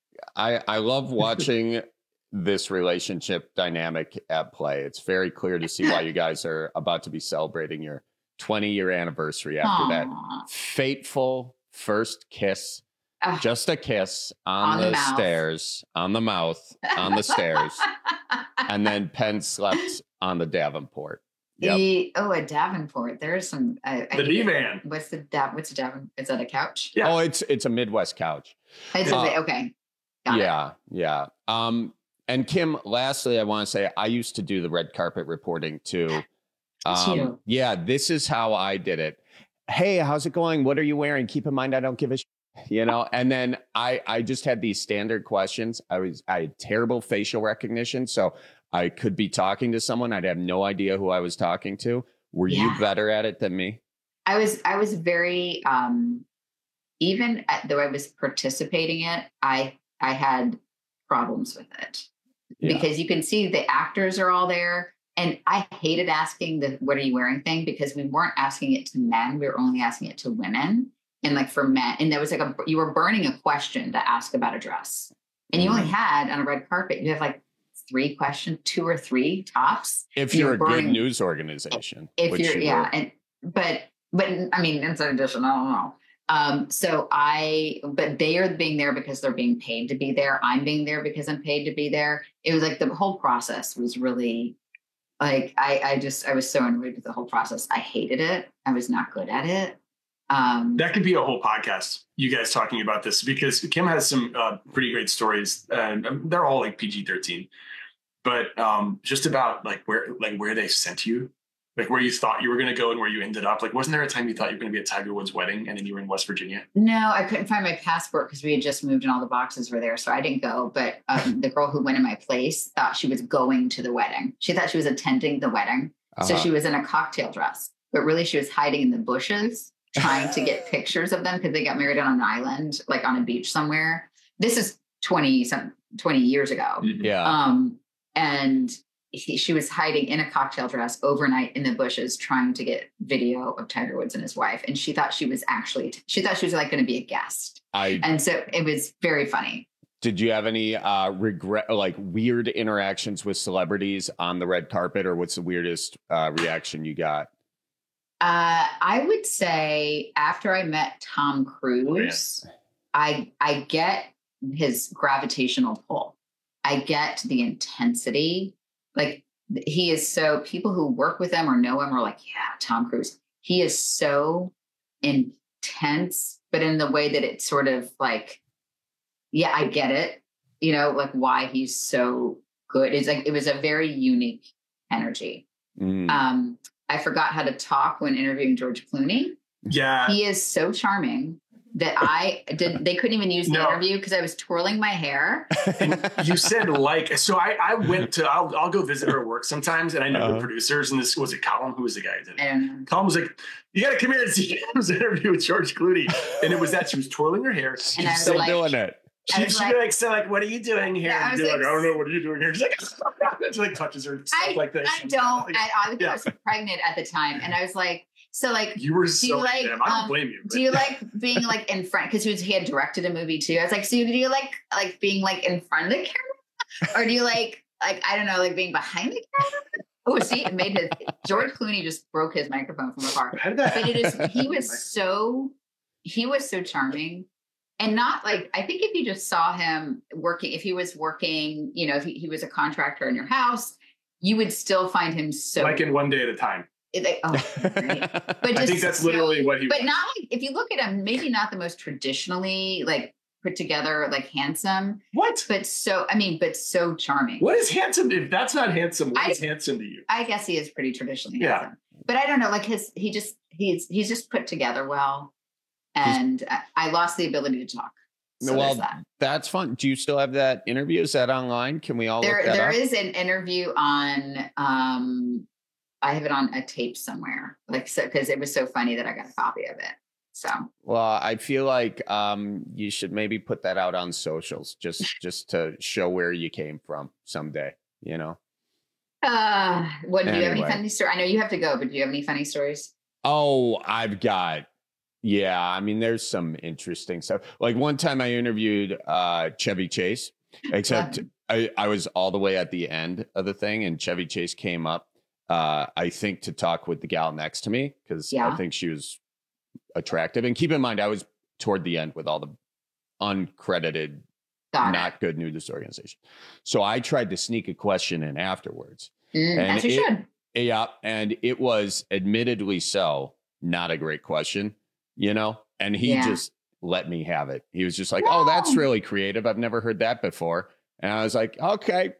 [SPEAKER 17] I, I love watching this relationship dynamic at play. It's very clear to see why you guys are about to be celebrating your twenty year anniversary after that
[SPEAKER 19] Aw.
[SPEAKER 17] fateful first kiss.
[SPEAKER 19] Ugh.
[SPEAKER 17] Just a kiss on,
[SPEAKER 19] On the
[SPEAKER 17] the,
[SPEAKER 19] mouth.
[SPEAKER 17] stairs, on the mouth, on the stairs. And then Penn slept on the Davenport. Yep.
[SPEAKER 19] The- oh, a Davenport. There's some. I, I
[SPEAKER 20] The
[SPEAKER 19] hate it.
[SPEAKER 20] divan.
[SPEAKER 19] What's the Dav? What's a Daven? Is that a couch?
[SPEAKER 20] Yeah.
[SPEAKER 17] Oh, it's it's a Midwest couch.
[SPEAKER 19] It's a,
[SPEAKER 17] Uh,
[SPEAKER 19] okay. Got it.
[SPEAKER 17] yeah, yeah. Um, and Kim, lastly, I want to say I used to do the red carpet reporting too. Um,
[SPEAKER 19] Too.
[SPEAKER 17] yeah, this is how I did it. Hey, how's it going? What are you wearing? Keep in mind, I don't give a sh- you know. And then I, I just had these standard questions. I was, I had terrible facial recognition, so I could be talking to someone. I'd have no idea who I was talking to. Were you
[SPEAKER 19] Yeah.
[SPEAKER 17] better at it than me?
[SPEAKER 19] I was I was very um even at, though I was participating in it, I I had problems with it.
[SPEAKER 17] Yeah.
[SPEAKER 19] Because you can see the actors are all there. And I hated asking the what are you wearing thing because we weren't asking it to men. We were only asking it to women. And like for men, and there was like a you were burning a question to ask about a dress. And you only had on a red carpet, you have like three questions, two or three tops.
[SPEAKER 17] If
[SPEAKER 19] And
[SPEAKER 17] you're a good
[SPEAKER 19] burning-
[SPEAKER 17] news organization,
[SPEAKER 19] if
[SPEAKER 17] which
[SPEAKER 19] you're
[SPEAKER 17] you
[SPEAKER 19] yeah
[SPEAKER 17] were.
[SPEAKER 19] and but but I mean inside edition I don't know um so I but they are being there because they're being paid to be there. I'm being there because I'm paid to be there. It was like the whole process was really like I I just I was so annoyed with the whole process. I hated it. I was not good at it. Um
[SPEAKER 20] That could be a whole podcast, you guys talking about this, because Kim has some uh, pretty great stories, and um, they're all like P G thirteen. But um, just about like where like where they sent you, like where you thought you were going to go and where you ended up. Like, wasn't there a time you thought you were going to be at Tiger Woods' wedding and then you were in West Virginia?
[SPEAKER 19] No, I couldn't find my passport because we had just moved and all the boxes were there. So I didn't go. But um, the girl who went in my place thought she was going to the wedding. She thought she was attending the wedding. So
[SPEAKER 17] Uh-huh.
[SPEAKER 19] she was in a cocktail dress, but really she was hiding in the bushes trying to get pictures of them because they got married on an island, like on a beach somewhere. This is twenty some twenty years ago.
[SPEAKER 17] Yeah.
[SPEAKER 19] Um, and he, she was hiding in a cocktail dress overnight in the bushes, trying to get video of Tiger Woods and his wife. And she thought she was actually, she thought she was like going to be a guest.
[SPEAKER 17] I,
[SPEAKER 19] and so it was very funny.
[SPEAKER 17] Did you have any uh, regret, like weird interactions with celebrities on the red carpet, or what's the weirdest uh, reaction you got?
[SPEAKER 19] Uh, I would say after I met Tom Cruise, oh, I I get his gravitational pull. I get the intensity. Like he is so, people who work with him or know him are like, yeah, Tom Cruise. He is so intense, but in the way that it's sort of like, yeah, I get it. You know, like why he's so good. It's like, it was a very unique energy. Mm. Um, I forgot how to talk when interviewing George Clooney.
[SPEAKER 20] Yeah.
[SPEAKER 19] He is so charming that I did. They couldn't even use the no. interview because I was twirling my hair.
[SPEAKER 20] And you said like, so I, I went to, I'll, I'll go visit her work sometimes. And I know uh-huh. the producers, and this was it Colin, who was the guy who did it? And Colin was like, you got to come here and see Cam's interview with George Clooney. And it was that she was twirling her hair.
[SPEAKER 19] And I was
[SPEAKER 17] still
[SPEAKER 19] like,
[SPEAKER 17] doing it.
[SPEAKER 20] She, she'd like, be like, so like, what are you doing here?
[SPEAKER 19] Yeah, I, was
[SPEAKER 20] like,
[SPEAKER 19] like,
[SPEAKER 20] I don't know. What are you doing here? She's like, she like touches her stuff
[SPEAKER 19] I,
[SPEAKER 20] like this.
[SPEAKER 19] I don't.
[SPEAKER 20] Like,
[SPEAKER 19] I, I, yeah. I was pregnant at the time. And I was like, so like,
[SPEAKER 20] you were
[SPEAKER 19] do
[SPEAKER 20] so
[SPEAKER 19] you like,
[SPEAKER 20] damn, I don't
[SPEAKER 19] um,
[SPEAKER 20] blame you. But.
[SPEAKER 19] Do you like being like in front? Because he, he had directed a movie too. I was like, so do you like like being like in front of the camera, or do you like like I don't know, like being behind the camera? Oh, see, it made his George Clooney just broke his microphone from afar.
[SPEAKER 20] How did that
[SPEAKER 19] but it is he was so he was so charming. And not like, I think if you just saw him working, if he was working, you know, if he, he was a contractor in your house, you would still find him so
[SPEAKER 20] like in one day at a time.
[SPEAKER 19] It, like, oh, right. But just,
[SPEAKER 20] I think that's literally what he.
[SPEAKER 19] But
[SPEAKER 20] was.
[SPEAKER 19] not like if you look at him, maybe not the most traditionally like put together, like handsome.
[SPEAKER 20] What?
[SPEAKER 19] But so I mean, but so charming.
[SPEAKER 20] What is handsome? If that's not handsome, what
[SPEAKER 19] I,
[SPEAKER 20] is handsome to you?
[SPEAKER 19] I guess he is pretty traditionally
[SPEAKER 20] yeah.
[SPEAKER 19] handsome. But I don't know, like his he just he's he's just put together well, and I, I lost the ability to talk. So
[SPEAKER 17] well,
[SPEAKER 19] that.
[SPEAKER 17] that's fun. Do you still have that interview? Is that online? Can we all
[SPEAKER 19] there,
[SPEAKER 17] look that
[SPEAKER 19] there
[SPEAKER 17] up?
[SPEAKER 19] is an interview on, um, I have it on a tape somewhere, like, so, cause it was so funny that I got a copy of it. So,
[SPEAKER 17] well, I feel like, um, you should maybe put that out on socials just, just to show where you came from someday, you know?
[SPEAKER 19] Uh, what, do
[SPEAKER 17] anyway.
[SPEAKER 19] you have any funny stories? I know you have to go, but do you have any funny stories?
[SPEAKER 17] Oh, I've got, yeah, I mean, there's some interesting stuff. Like one time I interviewed uh, Chevy Chase, except I, I was all the way at the end of the thing, and Chevy Chase came up, uh, I think, to talk with the gal next to me, because yeah. I think she was attractive. And keep in mind, I was toward the end with all the uncredited, Got not it. good news organization. So I tried to sneak a question in afterwards.
[SPEAKER 19] Mm,
[SPEAKER 17] and
[SPEAKER 19] as you
[SPEAKER 17] it,
[SPEAKER 19] should.
[SPEAKER 17] Yeah, and it was admittedly so not a great question. You know, and he yeah. just let me have it. He was just like, oh, that's really creative. I've never heard that before. And I was like, okay,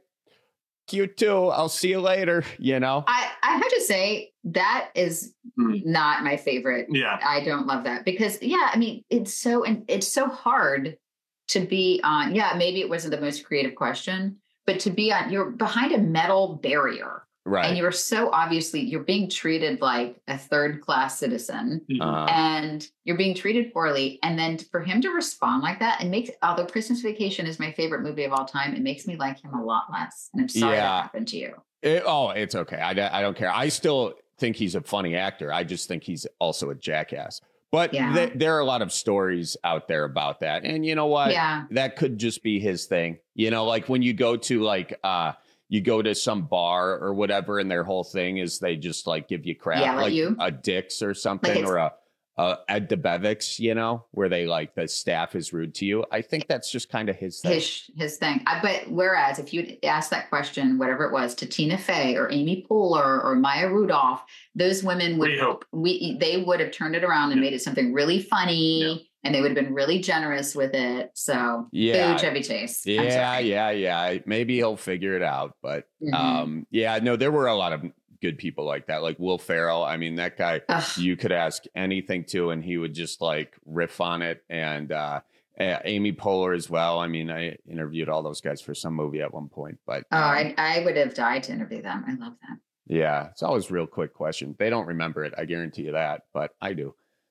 [SPEAKER 17] you too. I'll see you later. You know,
[SPEAKER 19] I, I have to say that is mm. not my favorite.
[SPEAKER 20] Yeah.
[SPEAKER 19] I don't love that because, yeah, I mean, it's so, and it's so hard to be on. Yeah, maybe it wasn't the most creative question, but to be on, you're behind a metal barrier.
[SPEAKER 17] Right.
[SPEAKER 19] And you're so obviously, you're being treated like a third class citizen uh, and you're being treated poorly. And then for him to respond like that and make, although Christmas Vacation is my favorite movie of all time, it makes me like him a lot less. And I'm sorry
[SPEAKER 17] yeah.
[SPEAKER 19] that happened to you.
[SPEAKER 17] It, oh, it's okay. I, I don't care. I still think he's a funny actor. I just think he's also a jackass. But yeah. th- there are a lot of stories out there about that. And you know what?
[SPEAKER 19] Yeah.
[SPEAKER 17] That could just be his thing. You know, like when you go to like, uh, you go to some bar or whatever, and their whole thing is they just like give you crap,
[SPEAKER 19] yeah,
[SPEAKER 17] like
[SPEAKER 19] you.
[SPEAKER 17] a Dick's or something, like or a, a Ed DeBevick's, you know, where they like the staff is rude to you. I think that's just kind of his thing.
[SPEAKER 19] His, his thing. I, but whereas if you'd asked that question, whatever it was, to Tina Fey or Amy Poehler or Maya Rudolph, those women would, we, they would have turned it around and yeah. made it something really funny. Yeah. And they would have been really generous with it. So,
[SPEAKER 17] yeah,
[SPEAKER 19] boo, Chevy Chase.
[SPEAKER 17] Yeah, yeah, yeah. Maybe he'll figure it out. But mm-hmm. um, yeah, no, there were a lot of good people like that, like Will Ferrell. I mean, that guy, Ugh. you could ask anything to, and he would just like riff on it. And uh, Amy Poehler as well. I mean, I interviewed all those guys for some movie at one point. But
[SPEAKER 19] oh,
[SPEAKER 17] um,
[SPEAKER 19] I, I would have died to interview them. I love that.
[SPEAKER 17] Yeah, it's always a real quick question. They don't remember it. I guarantee you that, but I do.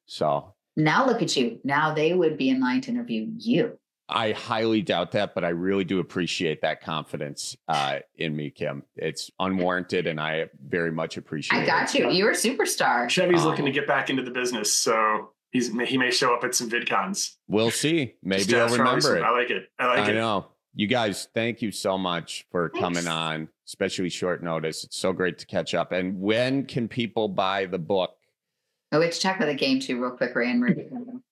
[SPEAKER 17] So
[SPEAKER 19] now look at you. Now they would be in line to interview you.
[SPEAKER 17] I highly doubt that, but I really do appreciate that confidence uh, in me, Kim. It's unwarranted, and I very much appreciate it.
[SPEAKER 19] I got
[SPEAKER 17] it.
[SPEAKER 19] you. You're a superstar.
[SPEAKER 20] Chevy's
[SPEAKER 17] Um,
[SPEAKER 20] looking to get back into the business, so he's he may show up at some VidCons.
[SPEAKER 17] We'll see. Maybe
[SPEAKER 20] Just
[SPEAKER 17] I'll
[SPEAKER 20] ask Charlie
[SPEAKER 17] remember
[SPEAKER 20] some-
[SPEAKER 17] it.
[SPEAKER 20] I like it. I like
[SPEAKER 17] I
[SPEAKER 20] it.
[SPEAKER 17] know. You guys, thank you so much for
[SPEAKER 19] Thanks.
[SPEAKER 17] coming on, especially short notice. It's so great to catch up. And when can people buy the book?
[SPEAKER 19] Oh, we have to talk about the game too, real quick, Ray and Marie.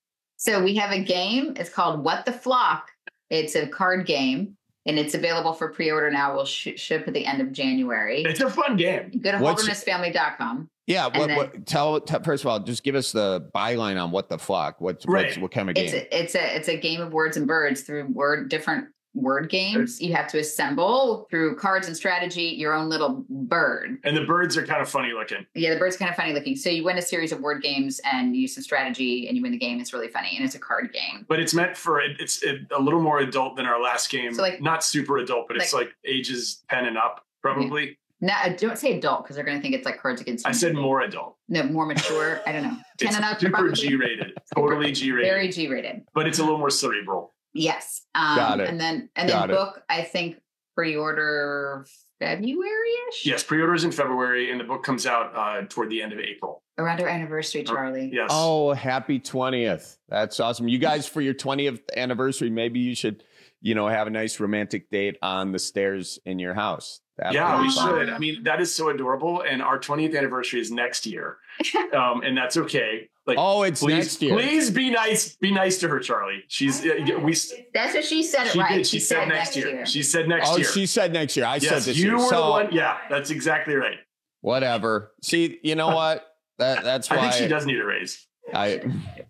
[SPEAKER 19] So we have a game. It's called What the Flock. It's a card game, and it's available for pre-order now. We'll sh- ship at the end of January.
[SPEAKER 20] It's a fun game.
[SPEAKER 19] Go to
[SPEAKER 17] What's-
[SPEAKER 19] holderness family dot com.
[SPEAKER 17] Yeah,
[SPEAKER 19] And
[SPEAKER 17] what,
[SPEAKER 19] then-
[SPEAKER 17] what tell, tell first of all, just give us the byline on what the flock. What's,
[SPEAKER 20] Right.
[SPEAKER 17] what's what kind of game?
[SPEAKER 19] It's a, it's a it's a game of words and birds through word different word games. You have to assemble through cards and strategy your own little bird.
[SPEAKER 20] And the birds are kind of funny looking.
[SPEAKER 19] Yeah, the bird's kind of funny looking. So you win a series of word games and you use some strategy and you win the game. It's really funny, and it's a card game.
[SPEAKER 20] But it's meant for it's a little more adult than our last game.
[SPEAKER 19] So, like-
[SPEAKER 20] not super adult, but it's
[SPEAKER 19] like-
[SPEAKER 20] like ages ten and up, probably.
[SPEAKER 19] No, I don't say adult because they're going to think it's like Cards Against
[SPEAKER 20] I said
[SPEAKER 19] Humanity.
[SPEAKER 20] more adult.
[SPEAKER 19] No, more mature. I don't know. ten
[SPEAKER 20] It's
[SPEAKER 19] and up.
[SPEAKER 20] super
[SPEAKER 19] probably.
[SPEAKER 20] G rated, totally G rated,
[SPEAKER 19] Very G rated.
[SPEAKER 20] but it's a little more cerebral.
[SPEAKER 19] Yes. Um,
[SPEAKER 17] Got it.
[SPEAKER 19] And then and
[SPEAKER 17] Got
[SPEAKER 19] then
[SPEAKER 17] it.
[SPEAKER 19] book. I think pre-order February-ish.
[SPEAKER 20] Yes, pre-orders in February, and the book comes out uh, toward the end of April.
[SPEAKER 19] Around our anniversary, Charlie.
[SPEAKER 20] Yes.
[SPEAKER 17] Oh, happy twentieth. That's awesome. You guys, for your twentieth anniversary, maybe you should, you know, have a nice romantic date on the stairs in your house. That
[SPEAKER 20] Yeah,
[SPEAKER 17] would
[SPEAKER 20] we
[SPEAKER 17] be fun.
[SPEAKER 20] should. I mean, that is so adorable. And our twentieth anniversary is next year, um, and that's okay. Like,
[SPEAKER 17] Oh, it's
[SPEAKER 20] please,
[SPEAKER 17] next year.
[SPEAKER 20] Please be nice. Be nice to her, Charlie. She's uh, we.
[SPEAKER 19] That's what she said. It
[SPEAKER 20] She
[SPEAKER 19] right.
[SPEAKER 20] did. She, said, next year. She said next
[SPEAKER 17] Oh,
[SPEAKER 20] year.
[SPEAKER 17] she said next year. I said
[SPEAKER 20] yes,
[SPEAKER 17] this
[SPEAKER 20] you
[SPEAKER 17] year.
[SPEAKER 20] were
[SPEAKER 17] So,
[SPEAKER 20] the one. Yeah, that's exactly right.
[SPEAKER 17] whatever. See, you know what? That that's why
[SPEAKER 20] I think she does need a raise.
[SPEAKER 17] I.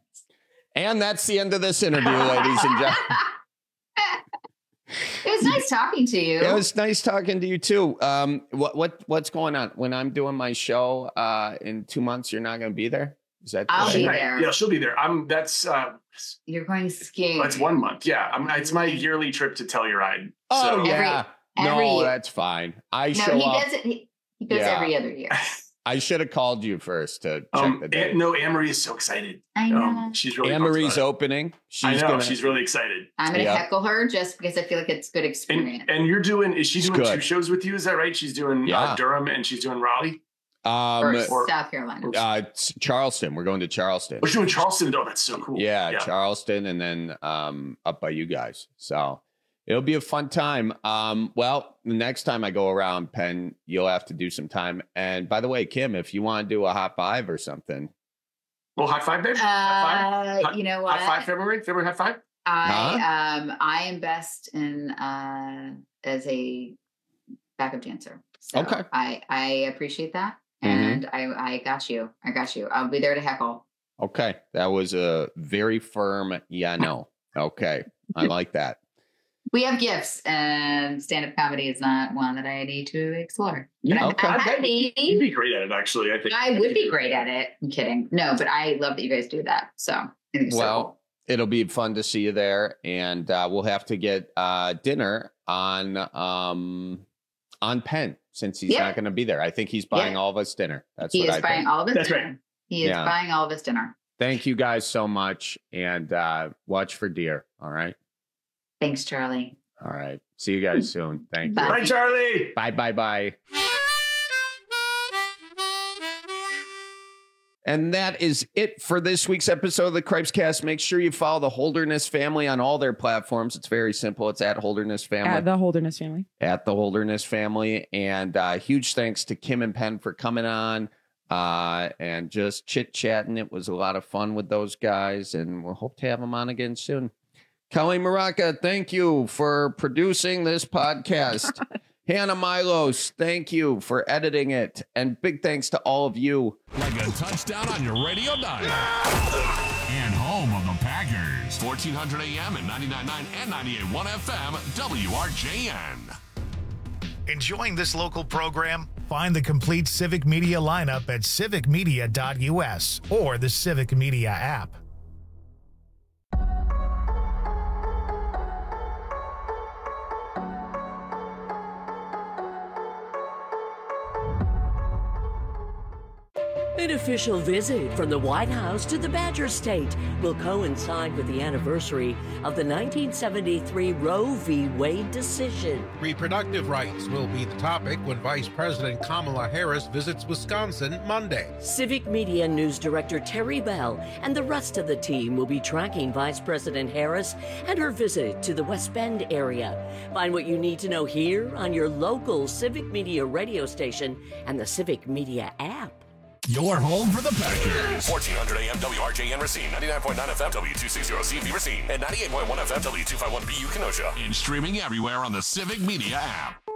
[SPEAKER 17] And that's the end of this interview, ladies and gentlemen.
[SPEAKER 19] It was nice talking to you.
[SPEAKER 17] It was nice talking to you too. Um, what what what's going on when I'm doing my show? Uh, in two months, you're not going to be there. Is that?
[SPEAKER 19] I'll be
[SPEAKER 20] Right.
[SPEAKER 19] there.
[SPEAKER 20] Yeah, she'll be there. I'm. That's. Uh,
[SPEAKER 19] You're going skiing.
[SPEAKER 20] that's one month. Yeah, I'm, it's my yearly trip to Telluride.
[SPEAKER 17] Oh
[SPEAKER 20] So-
[SPEAKER 17] yeah.
[SPEAKER 19] Every- every
[SPEAKER 17] no,
[SPEAKER 19] year.
[SPEAKER 17] that's fine. I
[SPEAKER 19] No,
[SPEAKER 17] show
[SPEAKER 19] he
[SPEAKER 17] up.
[SPEAKER 19] does it. He, he goes
[SPEAKER 17] Yeah.
[SPEAKER 19] every other year.
[SPEAKER 17] I should have called you first to check
[SPEAKER 20] Um,
[SPEAKER 17] the date.
[SPEAKER 20] Ann- no, Anne-Marie is so excited.
[SPEAKER 19] I know.
[SPEAKER 20] Um, she's really.
[SPEAKER 17] Anne
[SPEAKER 20] pumped
[SPEAKER 17] Marie's
[SPEAKER 20] about it.
[SPEAKER 17] opening. She's
[SPEAKER 20] I know.
[SPEAKER 17] gonna.
[SPEAKER 20] She's really excited.
[SPEAKER 19] I'm going to
[SPEAKER 17] Yeah.
[SPEAKER 19] heckle her just because I feel like it's good experience.
[SPEAKER 20] And, and you're doing. Is she
[SPEAKER 17] It's
[SPEAKER 20] doing
[SPEAKER 17] good.
[SPEAKER 20] two shows with you? Is that right? She's doing
[SPEAKER 17] Yeah.
[SPEAKER 20] uh, Durham and she's doing Raleigh.
[SPEAKER 17] um,
[SPEAKER 19] or
[SPEAKER 20] or-
[SPEAKER 19] South Carolina.
[SPEAKER 17] uh, it's Charleston. We're going to Charleston.
[SPEAKER 20] Oh, she's doing Charleston. Oh, that's so cool.
[SPEAKER 17] Yeah, Charleston, and then um, up by you guys. So it'll be a fun time. Um, well, the next time I go around, Penn, you'll have to do some time. And by the way, Kim, if you want to do a hot five or something,
[SPEAKER 20] Well, high five, babe. high
[SPEAKER 19] Uh,
[SPEAKER 20] five.
[SPEAKER 19] you know
[SPEAKER 20] High
[SPEAKER 19] what?
[SPEAKER 20] five February. February high five.
[SPEAKER 19] I um I am best in uh as a backup dancer. So
[SPEAKER 17] Okay.
[SPEAKER 19] I I appreciate that.
[SPEAKER 17] Mhm.
[SPEAKER 19] And I I got you. I got you. I'll be there to heckle.
[SPEAKER 17] okay, that was a very firm yeah no. Okay, I like that.
[SPEAKER 19] We have gifts, and stand-up comedy is not one that I need to explore. But
[SPEAKER 20] Yeah,
[SPEAKER 19] I'm
[SPEAKER 17] okay.
[SPEAKER 19] happy.
[SPEAKER 20] You'd be great at it, actually. I think
[SPEAKER 19] I would be great at it. I'm kidding. No, but I love that you guys do that. So I think it's so
[SPEAKER 17] Well,
[SPEAKER 19] cool.
[SPEAKER 17] it'll be fun to see you there, and uh, we'll have to get uh, dinner on um, on Penn since he's
[SPEAKER 19] Yeah.
[SPEAKER 17] not going to be there. I think he's buying
[SPEAKER 19] Yeah.
[SPEAKER 17] all of us dinner. That's
[SPEAKER 19] He
[SPEAKER 17] what
[SPEAKER 19] is
[SPEAKER 17] I
[SPEAKER 19] buying
[SPEAKER 17] think.
[SPEAKER 19] all of his
[SPEAKER 20] That's
[SPEAKER 19] dinner.
[SPEAKER 20] right.
[SPEAKER 19] He is
[SPEAKER 17] Yeah.
[SPEAKER 19] buying all of his dinner.
[SPEAKER 17] Thank you guys so much, and uh, watch for deer. All right,
[SPEAKER 19] Thanks, Charlie.
[SPEAKER 17] all right. See you guys soon. Thank you.
[SPEAKER 19] Bye.
[SPEAKER 20] Bye, Charlie.
[SPEAKER 17] Bye, bye, bye. And that is it for this week's episode of the Cripes Cast. Make sure you follow the Holderness family on all their platforms. It's very simple. It's at Holderness family.
[SPEAKER 18] At the Holderness family.
[SPEAKER 17] At the Holderness family. And uh, huge thanks to Kim and Penn for coming on uh, and just chit-chatting. It was a lot of fun with those guys, and we'll hope to have them on again soon. Kelly Maraca, thank you for producing this podcast. Hannah Milos, thank you for editing it. And big thanks to all of you.
[SPEAKER 2] Like a touchdown on your radio dial. And home of the Packers. fourteen hundred A M and ninety-nine point nine and ninety-eight point one F M, W R J N.
[SPEAKER 1] Enjoying this local program? Find the complete Civic Media lineup at civic media dot U S or the Civic Media app.
[SPEAKER 29] An official visit from the White House to the Badger State will coincide with the anniversary of the nineteen seventy-three Roe v. Wade decision.
[SPEAKER 3] Reproductive rights will be the topic when Vice President Kamala Harris visits Wisconsin Monday.
[SPEAKER 29] Civic Media News Director Terry Bell and the rest of the team will be tracking Vice President Harris and her visit to the West Bend area. Find what you need to know here on your local Civic Media radio station and the Civic Media app.
[SPEAKER 2] Your home for the Packers.
[SPEAKER 5] fourteen hundred A M W R J N Racine, ninety-nine point nine F M W two sixty C V Racine, and ninety-eight point one F M W two fifty-one B U Kenosha.
[SPEAKER 2] And streaming everywhere on the Civic Media app.